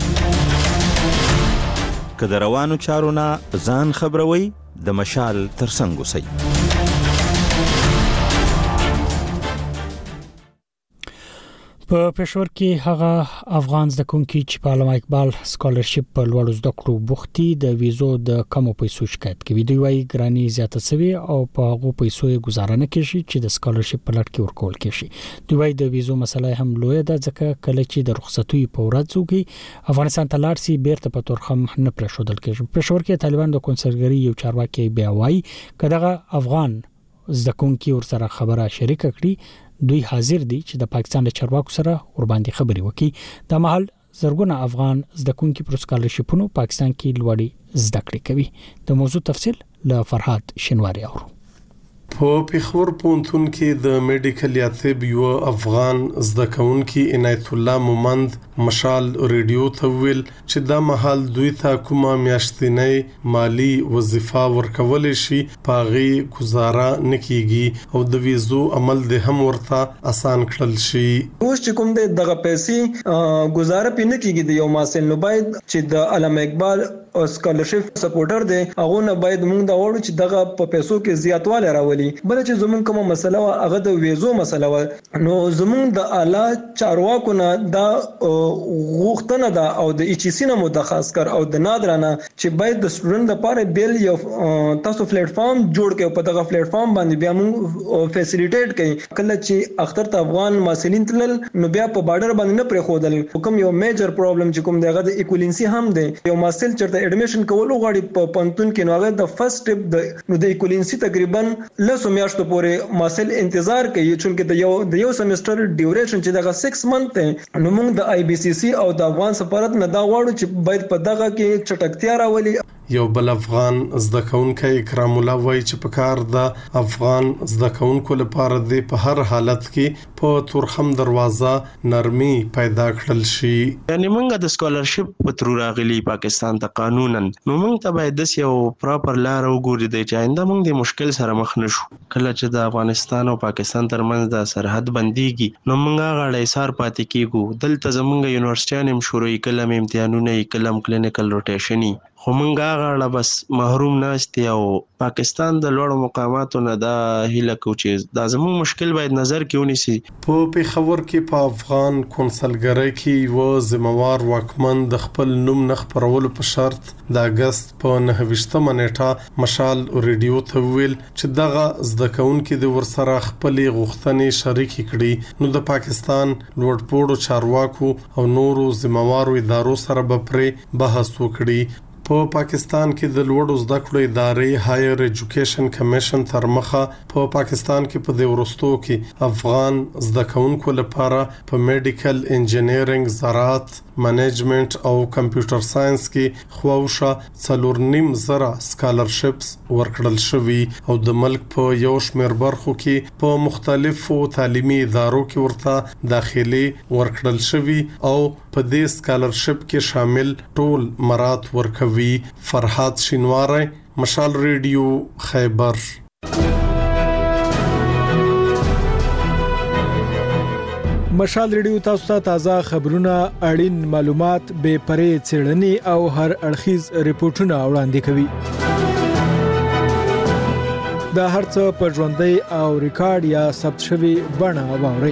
که د روانو چارو نه ځان خبروي د مشال ترڅنګ اوسئ. په پېښور کې هغه افغان زده کوونکي چې په علامه اقبال سکالرشپ په لوړو زده کړو بوختي د ویزو د کمو پیسو شکایت کوي. دوی وايي ګرانی زیاته شوی او په هغه پیسو یې گزاره نه کیږي چې د سکالرشپ په لټ کې ورکول کیږي. دوی وايي د ویزو مسله هم لوی ده ځکه کله چې د رخصتۍ په ورځ وګي افغانستان ته لاړ سي بیرته په تورخم نه پرېښودل کیږي. پېښور کې طالبان د کنسرګری یو چارواکي بیا وايي کداغه افغان زده کوونکي ورسره خبره شریک کړي دوی حاضر دي چې د پاکستان له چارواکو سره ور باندې خبري وکړي. د محل زرګونه افغان زده کوونکي پر سکالرشپونو پاکستان کې لوړی زده کړې کوي. د موضوع تفصیل له فرهاد شینواری اورو. په پېښور پوهنتون کې د میډیکل یا طب یو افغان زده کوونکي عنایت الله مومند مشال ریډیو ته ویل چې دا مهال دوی ته کومه میاشتنۍ مالی وظیفه ورکول شي پاغي گزاره نکېږي او د ویزو عمل د هم ورته آسان کړل شي. اوس چې کوم دغه پیسې گزاره پینې کېږي د یو ماسل نو باید چې د علامه اقبال سکالرشپ سپورټر دی هغه نه باید موږ دا وړو چې دغه په پیسو کې زیاتوالی راولي. بل چې زمون کومه مسله هغه د ویزو مسله نو زمون د اعلی چارواکو نه دا غوښتنه ده او د ایچ سی نه متخصص کر او د نادرانه چې باید د سټوډنټ لپاره بیل یو تاسو پلیټ فارم جوړ کړئ په دغه پلیټ فارم باندې بیا موږ فیسیلیټیټ کړئ کله چې اختر ته افغان ماسلین تلل نو بیا په بارډر باندې نه پرې خودل کوم یو میجر پرابلم چې کوم دغه د ایکولینسی هم دی یو ماسل چرته اډمیشن کول غواړي په پنتون کې نو هغه د فرست سټپ د ایکولینسی تقریبا لسو میاشتو پورې ماسل انتظار کوي چې د یو سمستر ډیوریشن چې دغه 6 منت نو موږ د آی بي سی سی او د افغان سفارت نه دا غواړو چې باید په دغه کې چټکتیا راولي. یو بل افغان زده کوونکی اکرام الله وایي چې په کار د افغان زده کوونکو لپاره د په هر حالت کې په تورخم دروازه نرمي پیدا کړل شي. یعنی موږ د سکالرشپ په تر راغلي پاکستان ته قانونا نو موږ ته باید د یو پراپر لار وګوري د چاینده موږ د مشکل سره مخ نشو. کله چې د افغانستان او پاکستان ترمنځ د سرحد بنديږي نو موږ غاړې سار پاتې کیږو. دلته زموږ یونیورسيټیان هم شروعي کلم امتحانونه کلم کلینیکل روټیشني خو موږ غاړه بس محروم ناشتي او پاکستان د لوړو مقاماتو نه دا هیله کو چې دا زموږ مشکل باید نظر کې ونیسي. په پېښور کې په افغان کنسلګری کې و ذمہوار واکمن د خپل نوم نه خبرولو په شرط د اگست په 9 نیټه مشال ریډیو ته ویل چې دغه زده کوونکي د ورسره خپل غوښتنې شریک کړي نو د پاکستان لوړپوړو چارواکو او نورو ذمہوارو ادارو سره به پرې بحث وکړي. په پاکستان کې د لوړو زده کړو ادارې هایر ایجوکیشن کمیشن تر مخه په پاکستان کې په د ورستو کې افغان زده کوونکو لپاره په میډیکل انجینرینګ زراعت منیجمنت او کمپیوټر ساينس کې خواوشه 4.5 سکالرشپس ورکړل شوی او د ملک په یو شمېر برخو کې په مختلفو تعلیمي ادارو کې ورته داخلي ورکړل شوی او په دې سکالرشپ کې شامل ټول مراد ورکوي. فرهاد شینواری مشال ریډیو خیبر. مشال ریډیو تاسو ته تازه خبرونه اړین معلومات به پرې څېړنې او هر اړخیز ریپورتونه وړاندې کوي. دا هرڅه په ژوندۍ او ریکارډ یا ثبت شوی بڼه واورئ.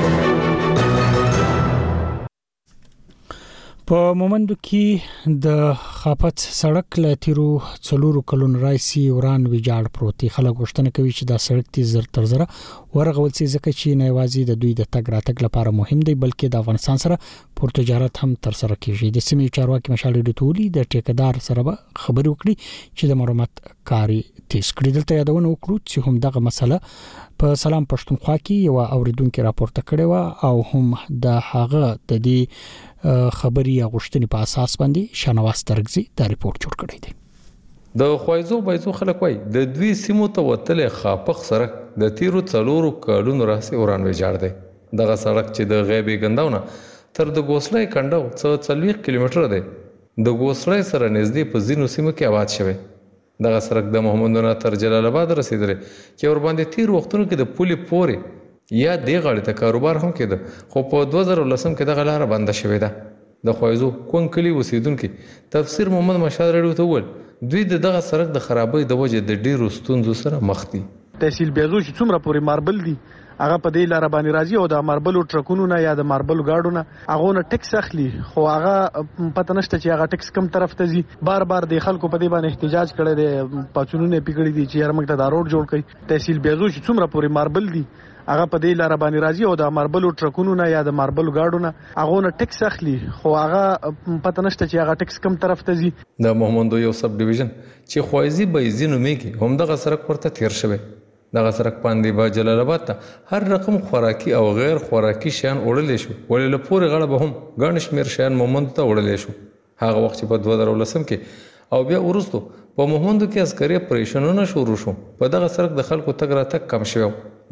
په مومندو کې د خاپت سړک له تیرو 4 کلونو راځي وران ویجاړ پروتي. خلک غوښتنه کوي چې دا سړک تی زر تر زره ورغول شي ځکه چې نه یوازې د دوی د تګ راتګ لپاره مهم دی بلکې د افغانستان سره پور تجارت هم تر سره کیږي. د سیمې چارواکي مشال ډیټولي د ټیکدار سره خبرې وکړي چې د مرمت کاری تیز کړي. دلته یادونه وکړو چې هم دغه مسله په سلام پښتونخوا کې یو اوریدونکو راپورته کړی و او هم د هغه د دې خبري غوښتنې په اساس باندې شنواز ترغزي دا ریپورت جوړ کړی دی. د خوایزو بایزو خلک وای د دوی سیمو ته وتلې خاپخ سړک د تیرو 4 کلونو راهیسې وران ویجاړ دی. دغه سړک چې د غیبي ګنداونه تر د ګوسلای کنډو څه 40 کیلومتره دی د ګوسلای سره نږدې په ځینو سیمو کې آباد شوی. دغه سړک د محمدونه تر جلال آباد رسیدلی چې ور باندې تیر وختونو کې د پولې پورې یا دې غاړې ته کاروبار هم کېده، خو په 2010 کې دغه لاره بنده شوې ده. د خوایزو کون کلي اوسیدونکي تفسیر محمد مشال راډیو ته وویل دوی دغه سړک د خرابۍ د وجې د ډېرو ستونزو سره مخ دي. تحصیل بیزو چې څومره پورې ماربل دي هغه په دې لار باندې راځي او د ماربلو ټرکونو نه یا د ماربلو گاډو نه هغه نه ټیکس اخلي، خو هغه پته نشته چې هغه ټیکس کم طرف ته ځي. بار د خلکو په دې باندې احتجاج کړي دي، پاتونونه پکړي دي چې هر مکته دا روډ جوړ کړي. تحصیل بیزو چې څومره پورې ماربل دي هغه په دې لار باندې راځي او د ماربلو ټرکونو نه یا د ماربلو گاډو نه هغه نه ټیکس اخلي، خو هغه پته نشته چې هغه ټیکس کم طرف ته ځي. د محمدو یو سب ډیویژن چې خوایزي بایزي نومېږي هم دغه سړک ورته تیر شوی. دغه سړک باندې به جلال آباد ته هر رقم خوراکي او غیر خوراکي شیان وړلې شو، ولې له پورې غاړه به هم ګڼ شمېر شیان محمد ته وړلې شو. هغه وخت چې په 2010 کې او بیا وروستو په محمدو کې عسکري اپریشنونه شروع شو، په دغه سړک د خلکو تګ راتګ کم شوی.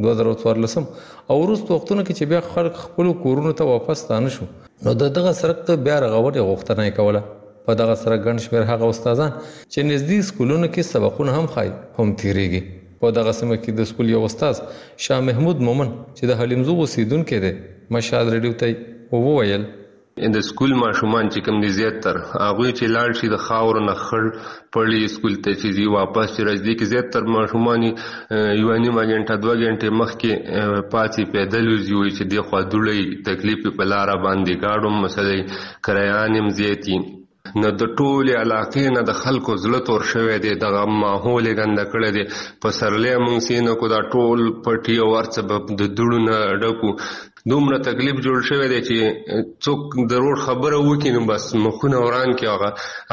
2014 او وروستو وختونو کې چې بیا خلک خپل کورونو ته واپس ستانه شو، نو دغه سړک ته بیا رغونې غوښتنه یې کوله. په دغه سړک ګڼ شمېر هغه استادان چې نږدې سکولونو کې سبقونه هم ښایي هم تیریږي. په دغه سیمه کې د سکول یو استاد شاه محمود مومن چې د حلیمزو اوسیدونکی دی مشال راډیو ته وویل د سکول ماشومان چې کوم دي زیاتره هغوی چې لاړ شي د خاورو نه خړ پړي سکول ته چې ځي واپس چې راځي کې زیاتره ماشومان یوه نیمه غنټه 2 غنټې مخکې پاتې پیدل وځي وایي چې دې خوا دوړی تکلیف په لاره باندې ګاډو مسلې کرایان هم زیاتي. نو د ټولې علاقې نه د خلکو زړه تور شوی دی، دغه ماحول یې ګنده کړی دی. په سرلی موږ سینه کو دا ټول پټي او هر څه به د دوړو نه ډکو. دومره تکلیف جوړ شوی دی چې څوک د روډ خبره وکړي نو بس مخونه وران کړي،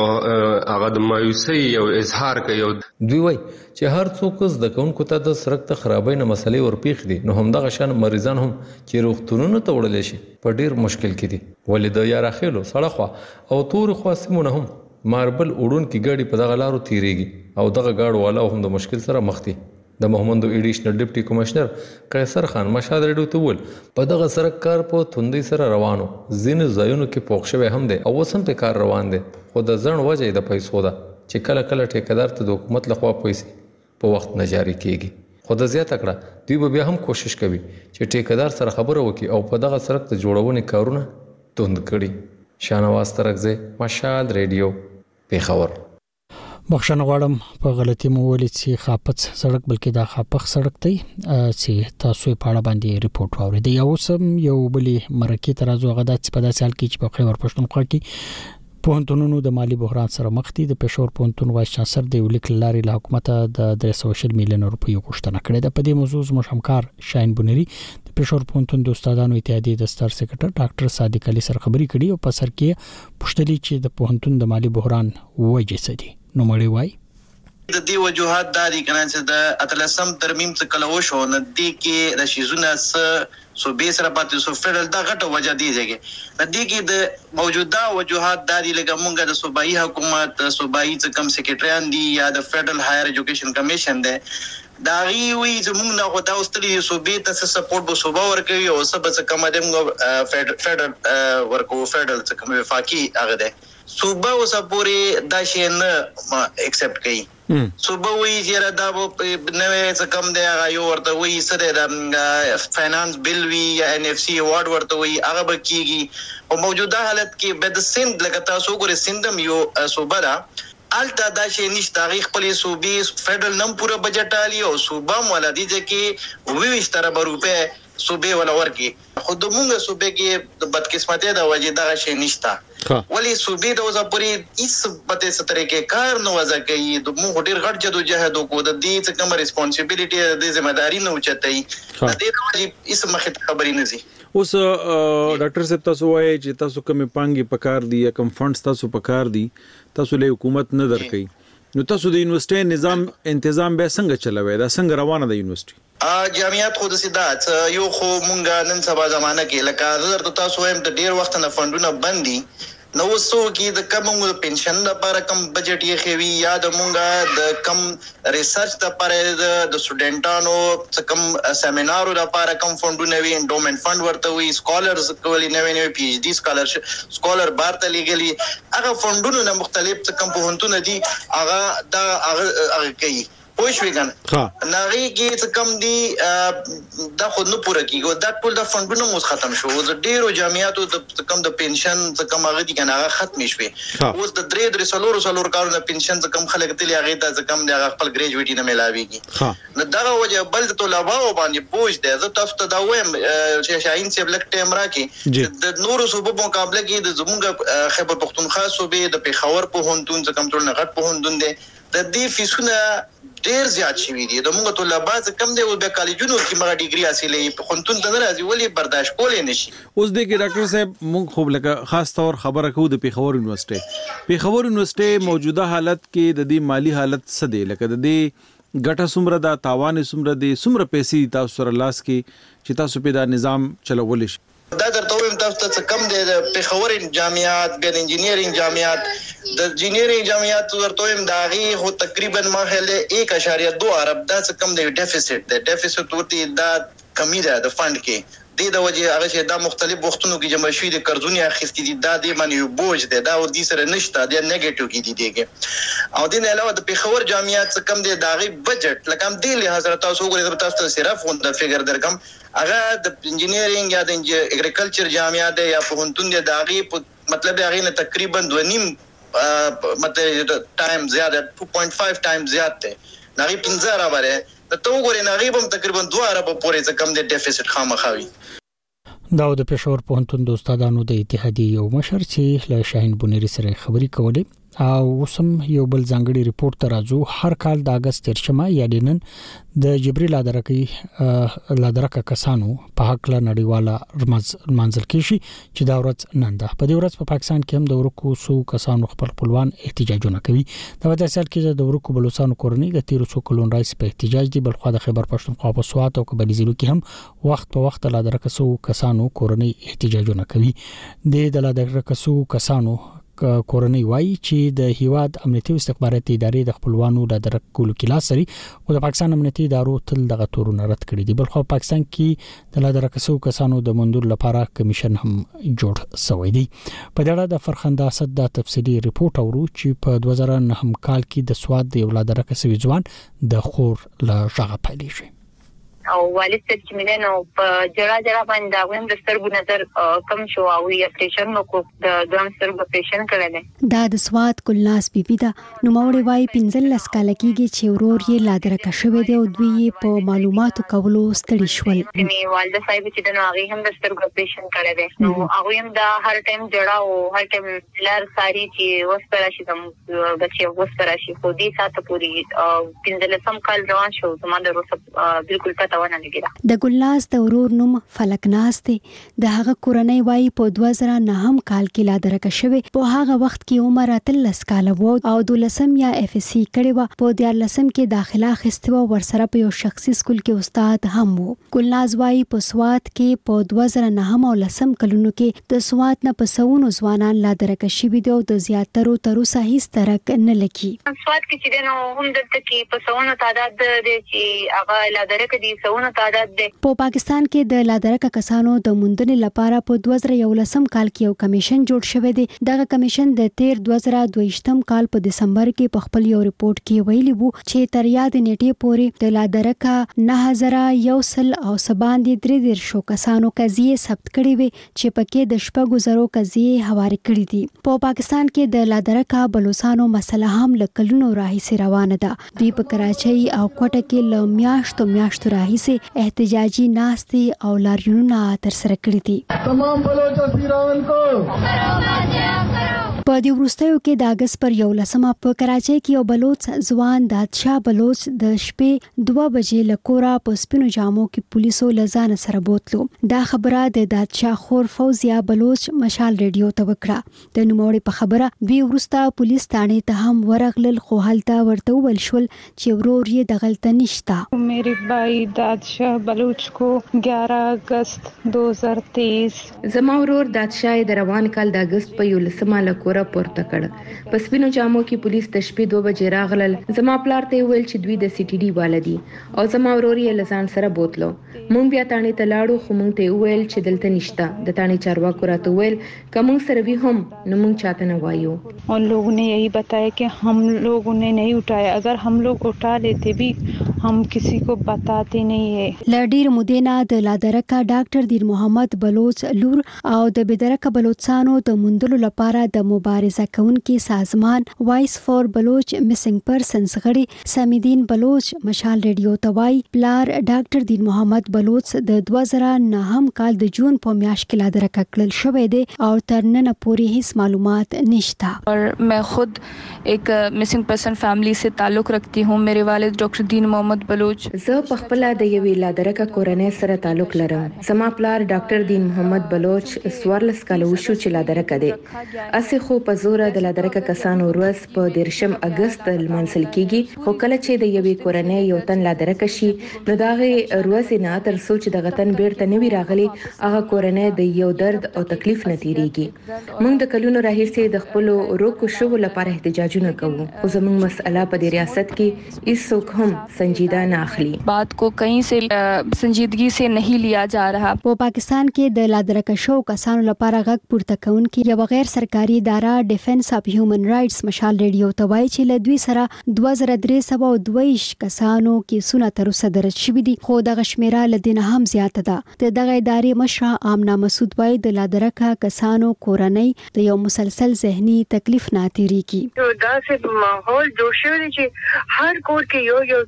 هغه د مایوسۍ یو اظهار کوي. دوی وایي چې هر څوک زده کوونکو ته د سړک د خرابۍ نه مسلې ورپېښ دي، نو همدغه شان مریضان هم چې روغتونونو ته وړلی شي په ډېر مشکل کې دي. ولې د یاراخیلو سړه خوا او تورې خوا سیمونه هم ماربل وړونکي ګاډي په دغه لارو تیریږي او دغه ګاډو والا هم د مشکل سره مخ دي. د محمدو ایډیشنل ډیپټي کمشنر قیصر خان مشال راډیو ته وویل په دغه سړک کار په توندۍ سره روانو، ځینې ځایونو کې پوښ شوی هم دی او اوس هم پې کار روان دی، خو د ځنډ وجه یې د پیسو ده چې کله کله ټیکهدار ته د حکومت لخوا پیسې په وخت نه جاري کیږي. خو د زیاته کړه دوی به بیا هم کوشش کوي چې ټیکهدار سره خبره وکړي او په دغه سړک د جوړونې کارونه توند کړي. شاهنواز ترکزی، مشال راډیو، پیښور. بخښنه غواړم په غلطي مو ویل چې خاپڅ سړک بلکې دا خاپخ سړک دی چې تاسو په اړه باندې ریپورت واورئ. یو سم یو بلې مرکه ترازو غدا چې په داسې حال کې چې په خیبر پښتونخوا کې پوهنتونونو د مالی بحران سره مخ دي. د پېښور پوهنتون وایس چانسلر د ولیک لارې له حکومت د 300 میلیون روپیو غوښتنه کړې ده. په دې موضوع زموږ همکار شاهین بنيري د پېښور پوهنتون د استادانو اتحادیې د ستر سکرټر ډاکټر صادق علي سره خبرې کړې او په سر کې پوښتنه چې د پوهنتون د مالی بحران وجې څه دي. نو مړی وای د دې وجوهات دادي کنه چې د اتلسم ترمیم څخه کله وشو نه دي کې د شیزونه سو به سره پاتې سو فدرال دا غټه وجه دی چې د دې کې د موجوده وجوهات دادي لکه مونږه د صوبایي حکومت صوبایي کم سیکریټریان دي یا د فدرال هایر ایجوکیشن کمیشن دی دا غي وی زمونږ نه غوډا واستلې صوبې ته سپورټ به صوبا ورکوي او سبا څه کوم د فدرال ورکو فدرال څه کوم وفاقي هغه دی صوبه او سپوري دا شي نه ایکسپټ کوي. صوبه وی چې دا نوې څه کم دی هغه یو ورته وی سره د فاینانس بل وی یا ان اف سی ایوارډ ورته وی هغه به کیږي او موجوده حالت کې به د سند لکه تاسو ګورئ سندم یو صوبه ده الته دا شي نشته تاریخ پلی صوبې فدرال نم پورا بجټ علی او صوبه مولدي چې 20 روپے صوبې ولا ورکی خود مونږه صوبې کې د بدقسمتۍ د وجې دا شي نشته ولی صوبې د اوسه پوری اس پته ستره کې کار نو وځه کوي د مونږ ډیر غټ جدوجہد کو د دې څه کوم ریسپانسیبিলিټي د ځمېداري نه اوچتای د دې د وجې اس مخه خبرې نه زی. اوس ډاکټر صاحب تاسو وایي چې تاسو کوم پانګي پکار دي یا کوم فندز تاسو پکار دي تاسو له حکومت نه درکې نو تاسو د یونیورسيټي نظام تنظیم به څنګه چلوي دا څنګه روانه ده یونیورسيټي جامعات خود سیدات یو خو مونږه نن سبا زمانہ کې لکه زر تاسو هم د ډیر وخت نه فندونه بندي نو وسو کې د کوم پنشن لپاره کم بجټ یې خوي یا د مونږه د کم ریسرچ لپاره د سټوډنټانو کم سیمینارو لپاره کم فندونه وي انډومنت فند ورته وي سکالرز کولی نوې پی ایچ ډی سکالر بارته لګلی هغه فندونو نه مختلف کم پوهنتون دي هغه کوي پوه شوې کنه ناغي کې کم دي دا خود نه پوره کیږي دا ټول د فندونو مو ختم شو د ډیرو جامعاتو د کم د پنشن کم هغه دي کنه هغه ختم شوي اوس د درې سلور کارو د پنشن کم خلک تل هغه د کم د خپل ګریجویټي نه ملاويږي نو دا وجه بل طلباو باندې بوج دی زه تاسو ته دا وایم چې شاهین صاحب لک ټیم راکې د نورو صوبو په مقابله کې د زموږ خیبر پختونخوا صوبې د پیښور په هونتون کم ټول نه غټ په هوندون دي د دې فیسونه ډیر زیات شوي دي د موږ طلبات کم دی او د کالجونو کې مغه ډیګري حاصلې په خونتون ته راځي ولی برداشت کولای نشي اوس د کې ډاکټر صاحب موږ خو لکه خاص طور خبره کوو د پیښور یونیورسيټي موجوده حالت کې د دې مالی حالت څه دی لکه د دې ګټه سمره د تاوان سمره د سمره پیسې تاسو سره لاس کې چې تاسو په دا نظام چلول شي دا درته وایم تاسو ته کم دی د پیښور جامعات د انجینیرینګ جامعات د انجینیرینګ جامعات ورته وایم دا غي هو تقریبا ماهله 1.2 ارب دا کم دی ډیفیسټ ورته دا کمی ده د فند کې د وجه هغه چې دا مختلف وختونو کې جمع شوي د قرضونی اخیستي دي دا د منیو بوج دی دا د سره نشته د نیگیټیو کې دي او د نه علاوه د پیښور جامعات کم دی دا غي بجټ لکه هم دی له حضرت تاسو وګورئ تاسو صرف د فګر درکم هغه د انجینیرینګ یا د اګریکلچر جامعات یا په هونتون دی دا غي مطلب هغه نه تقریبا 2.5 مطلب ټایم زیاده 2.5 ټایم زیات دی نغي 15 راوړي ته وګورئ نغي هم تقریبا 2 ارب پورې کم دی ډیفیسټ خامخاوي دا د پېښور پوهنتون د استادانو د اتحادیې یو مشر چې له شاهین بونری سره خبري کولې او وسم یو بل ځانګړي ریپورت ترازو هر کال د اگست 13 یا دنن د جبري لادرکه کسانو په حق له نړیواله منځل کې شي چې دا ورځ نن ده په دې ورځ په پاکستان کې هم د ورکو سو کسانو خپلوان احتجاجونه کوي دا وجه سره کې د ورکو بلوچستان کورنۍ د 1300 کلون رئیس په احتجاج دی بلخو د خیبر پښتونخوا په سوات او قبایلی ضلعو کې هم وخت په وخت لادرکه سو کسانو کورنۍ احتجاجونه کوي د لادرکه سو کسانو کورنۍ وایي چې د هیواد امنیتي استخباراتي ادارې د خپلوانو د درکولو کې لاس لري او د پاکستان امنیتي ادارو تل دغه تورونه رد کړي دي بلخو پاکستان کې د لادرکسو کسانو د مندور لپاره کمیشن هم جوړ شوی دی په دغه د فرخنده اسد د تفصیلی ریپورت اورو چې په 2009 کال کې د سواد د لادرکسو ځوان د خور له ژغه پایلی شي او والد صاحب چې مینه نو په جړه باندې دا ویم د سترګو نظر کم شو او یې اپریشن نو کو د دوم سترګو اپریشن کړل دا د سواد کلناس بیبي دا نو موري وای 15 کال کېږي چې ورور یې لادرکه شوی دی او دوی په معلوماتو کولو ستړي شول می والد صاحب چې د هغه هم د سترګو اپریشن کړل نو هغه هم دا هر ټایم جړه او هر ټایم لار ساری چې وسپره شي د بچي وسپره شي خو دې ساته پوری 15 کال روان شو زما د روسه بالکل د ګلناس د ورور نوم فلکناس دی د هغه کورنۍ وای په 2009 کال کې لادرکه شوی په هغه وخت کې عمر 13 کال وو او د لسم یا اف اس سی کړي و په 14 کې داخله اخیستو ورسره په یو شخصي سکول کې استاد هم وو ګلناس وای په سوات کې په 2009 او لسم کلونو کې د سوات نه په سونو ځوانان لادرکه شوی دی او د زیاترو تر اوسه هیڅ ترک نه لکی سوات کې چې نو هم دلته کې په سونو تعداد د چې هغه لادرکه دي په پاکستان کې د لادرکه کسانو د موندنې لپاره په 2011 کال کې یو کمیشن جوړ شوی دی دغه کمیشن د 2022 کال په دسمبر کې په خپل یو ریپورت کې ویلي وو چې تر یاد نیټې پورې د لادرکه 9100 او سباندې 3 کسانو قضیه ثبت کړي وي چې پکې د شپږو زرو قضیه حواله کړي دي په پاکستان کې د لادرکه بلوچستانو مسله هم لکلونو راهیسي روانه ده دوی په کراچۍ او کوټه کې لمیاشتو راهیسي احتجاجی ناستي او لاریونونه تر سره کړی دي تمام بلوچ اسیران کو په دې وروستیو کې د اگست پر 11 په کراچۍ کې یو بلوچ ځوان دادشاه بلوچ د شپې 2 بجې له کوره په سپینو جامو کې پولیسو لزان سره بوتلو. دا خبره د دادشاه خور فوزیا بلوچ مشال ریډیو ته وکړه. د نوموړي په خبره دوی وروسته پولیس تانې ته هم ورغلل خو هلته ورته وویل شول چې ورور یې دغلته نشته. मेरे भाई दादशाह बलूच को 11 अगस्त 2023 زما ورور دادشاه د روان کال د اگست په 11 له کوره پورته کړ. په سپینو جامو کې پولیس د شپې 2 بجې راغلل. زما پلار ته ویل چې دوی د سی ټي ډي والدي او زما ورور یې لزان سره بوتلو. مونږ بیا تانې ته لاړو خو مونږ ته ویل چې دلته نشته. د تانې چارواکو راته ویل کوم سره وی هم نو مونږ چاته نه وایو. उन लोगों ने यही बताया कि हम लोगों ने नहीं उठाया, अगर हम लोग उठा लेते भी हम किसी को बताते नहीं है. لډیر مودینا د لادرکا ډاکټر دیر محمد بلوچ لور او د بدرکا بلوچستانو د مندلو لپاره د مبارزه کوونکي سازمان وایس فور بلوچ میسنګ پرسنز غړي سمیدین بلوچ مشال ریډیو توای پلار ډاکټر دین محمد بلوچ د 2009 کال د جون په میاشت کې لادرکا کړل شوې دي او تر نن پورې هیڅ معلومات نشته. और मैं खुद एक मिसिंग पर्सन फैमिली से ताल्लुक़ रखती हूँ. मेरे वालिद डॉक्टर दीन मोहम्मद बलूच. زه په خپل د یوې لادرکا کورنۍ سره تعلق لرم. زما پلار ډاکټر دین محمد بلوچ 14 کال وشو چې لادرکا دی. اسی خو په زور د لادرکا کسانو ورځ په 13 اگست لمانځل کیږي. خو کله چې د یوې کورنۍ یو تن لادرکا شي نو داغه ورځ نه تر سوچ د غتن بیرته نوي راغلي هغه کورنۍ د یو درد او تکلیف نه تیریږي. موږ د کلونو راهیسې د خپل روکو شو لپاره احتجاجونه کوو خو زموږ مسأله په دې ریاست کې هیڅوک هم سنجیده نه اخلي. बात को कहीं से संजीदगी से नहीं लिया जा रहा. په پاکستان کې د لادرکا شو کسانو لپاره غږ پورته کوونکي یو غیر سرکاري اداره ډیفنس اف هیومن رائټس مشال ریډیو ته وایي چې له دوی سره 2322 کسانو کې سونه تر اوسه درج شوې دي خو د غشمیره لدینه هم زیاته ده. د دغه ادارې مشر آمنا مسعود وایي د لادرکا کسانو کورنۍ د یو مسلسل ذهني تکلیف نه تیریږي. دا چې ماحول جوړ شوی دی چې هر کور کې یو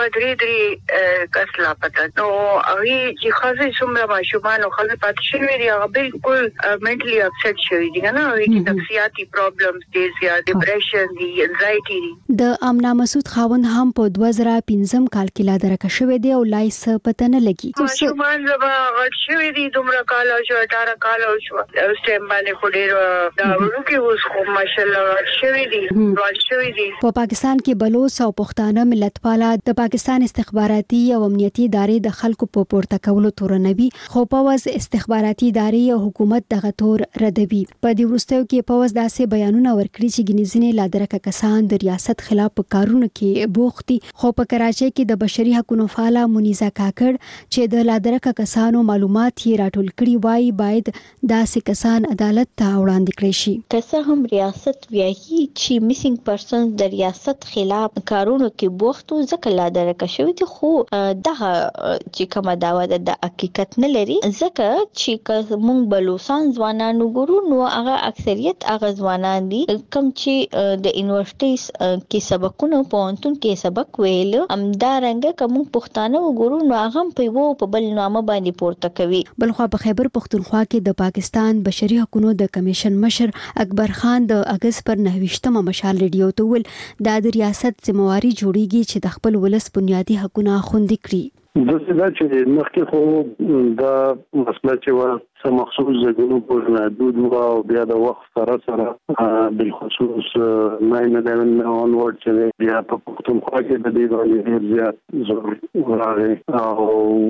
2-3 کس لاپته نو هغه چې خاصه څومره ماشومان او خلک پاتې شوی دي هغه بالکل منټلی اپسیټ شوی دي نه هغه کې نفسیاتي پرابلمز دي یا ډیپریشن دي انزایټي دي. د آمنا مسعود خاوند هم په 2015 کال کې لادرکا شوی دی او لایس پته نه لګي. ماشومان زما غټ شوی دي دومره کال او 18 کال او شو اوس ټیم باندې خو ډیر دا ورکه اوس خو ماشالله شوی دي شوی دي. په پاکستان کې بلوچ او پښتانه ملت پاله د پاکستان استخباراتي او امنیتي ادارې د خلکو په پورته کولو تورنوي خو پوز استخباراتي ادارې او حکومت دغه تور ردوي. په دې وروستیو کې پوز داسې بیانونه ورکړي چې ګنيزنې لادرکا کسان د ریاست خلاف په کارونو کې بوختي. خو په کراچۍ کې د بشري حقوقو فعال منیزا کاکړ چې د لادرکا کسانو معلومات یې راټول کړي وایي باید داسې کسان عدالت ته وړاندې کړي شي. که هم ریاست ویاهي چې میسنګ پرسنز د ریاست خلاف کارونو کې بوختو ځکه لادرکا شوی دي خو دغه چې کومه داوا د حقیقت نه لري ځکه چې موږ بلوچستان ځوانانو ګورو نو هغه اکثریت هغه ځوانان دي کوم چې د یونیورسيټیز کې سبقونه پونتون کې سبق ویل امدارنګ کوم پښتانه وګورو نو هغه په بل نامه باندې پورته کوي. بلخو په خیبر پختونخوا کې د پاکستان بشري حقوقو د کمیشن مشر اکبر خان د اگست پر 29 مشال ریډیو ته ول د ریاست ذمہواری جوړیږي چې د خپل ولس بنیادی حقوقونه خوندي کړي. د څه چې مخکې خو دا مسله چې و مخصوص زګونو پر محدود او بیا د وخت سره بالخصوص 9/11 اونورد چې بیا په پښتونخوا کې د دې باندې ډېر زیات زور راغی او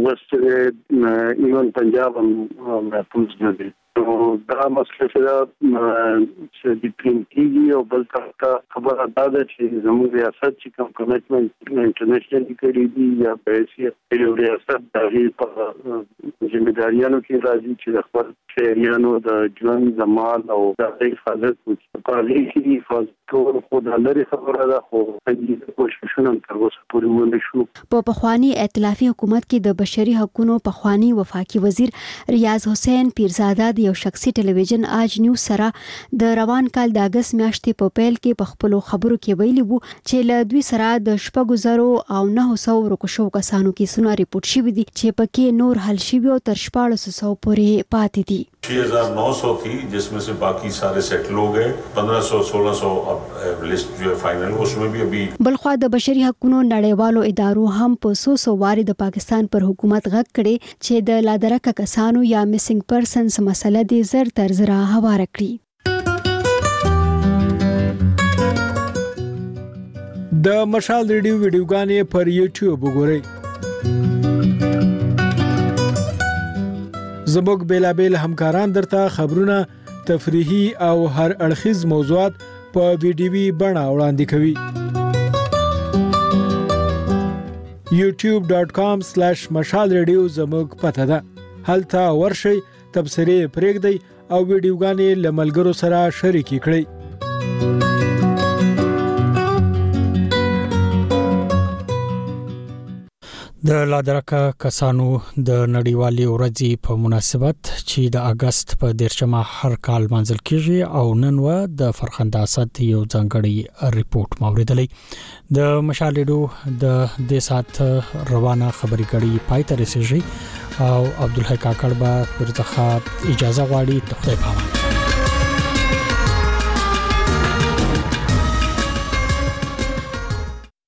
وست ایون پنجاب هم محفوظ دي. دا مسله چې د پرینټیږي او بل څه خبره ده چې زموږ ریاست چې کوم کمیټمنټ انټرنیشنل کړی دی یا په یو ریاست د ځمېداریانو کې راځي چې خپل شهریانو د ژوند د مال او د حفاظت په اړه کې حفاظت کول خو د لري خبره ده خو د کوشش سولوشن هم تر اوسه پورې ونه شو. په پخوانی ائتلافي حکومت کې د بشري حقوقو پخوانی وفاقي وزیر ریاض حسین پیرزاده د یو شخصي ټلویزیون آج نیوز سره د روان کال د اگست میاشتې په پیل کې په خپل خبرو کې ویلي وو چې له دوی سره د 9,900 ورکشو کسانو کې سونه ریپورت شوی دي چې پکې نور حل شوی او تر 1400 پورې پاتې دي. 6,900 थी जिसमें से बाकी सारे सेटल हो गए. 1,500-1,600 अब लिस्ट जो है फाइनल उसमें भी अभी. بلخوا د بشري حقوقو نړیوالو ادارو هم په 100 واري د پاکستان پر حکومت غږ کړي چې د لادرکه کسانو یا میسنګ پرسنز مسله دې زر تر زره هواره کړي. د مشال ریډیو ویډیوګانې پر یوټیوب وګورئ. زموږ بیلابیل همکاران درته خبرونه، تفریحي او هر اړخیز موضوعات په ویډیوي بڼه وړاندې کوي. youtube.com/مشال ریډیو زموږ پته ده. هلته ورشئ، تبصرې پرېږدئ او ویډیوګانې له ملګرو سره شریکې کړئ. د لادرکه کسانو د نړیوالې ورځې په مناسبت چې د اگست په 13مه هر کال منځل کیږي او نن و د فرخنده اسد یو ځانګړی ریپورت موریدلې د مشال ریډیو د دې سات روانه خبري کړي پای ته رسیږي او عبدالحق کاکړ به ورته اجازه غواړي. ته خدای پامان.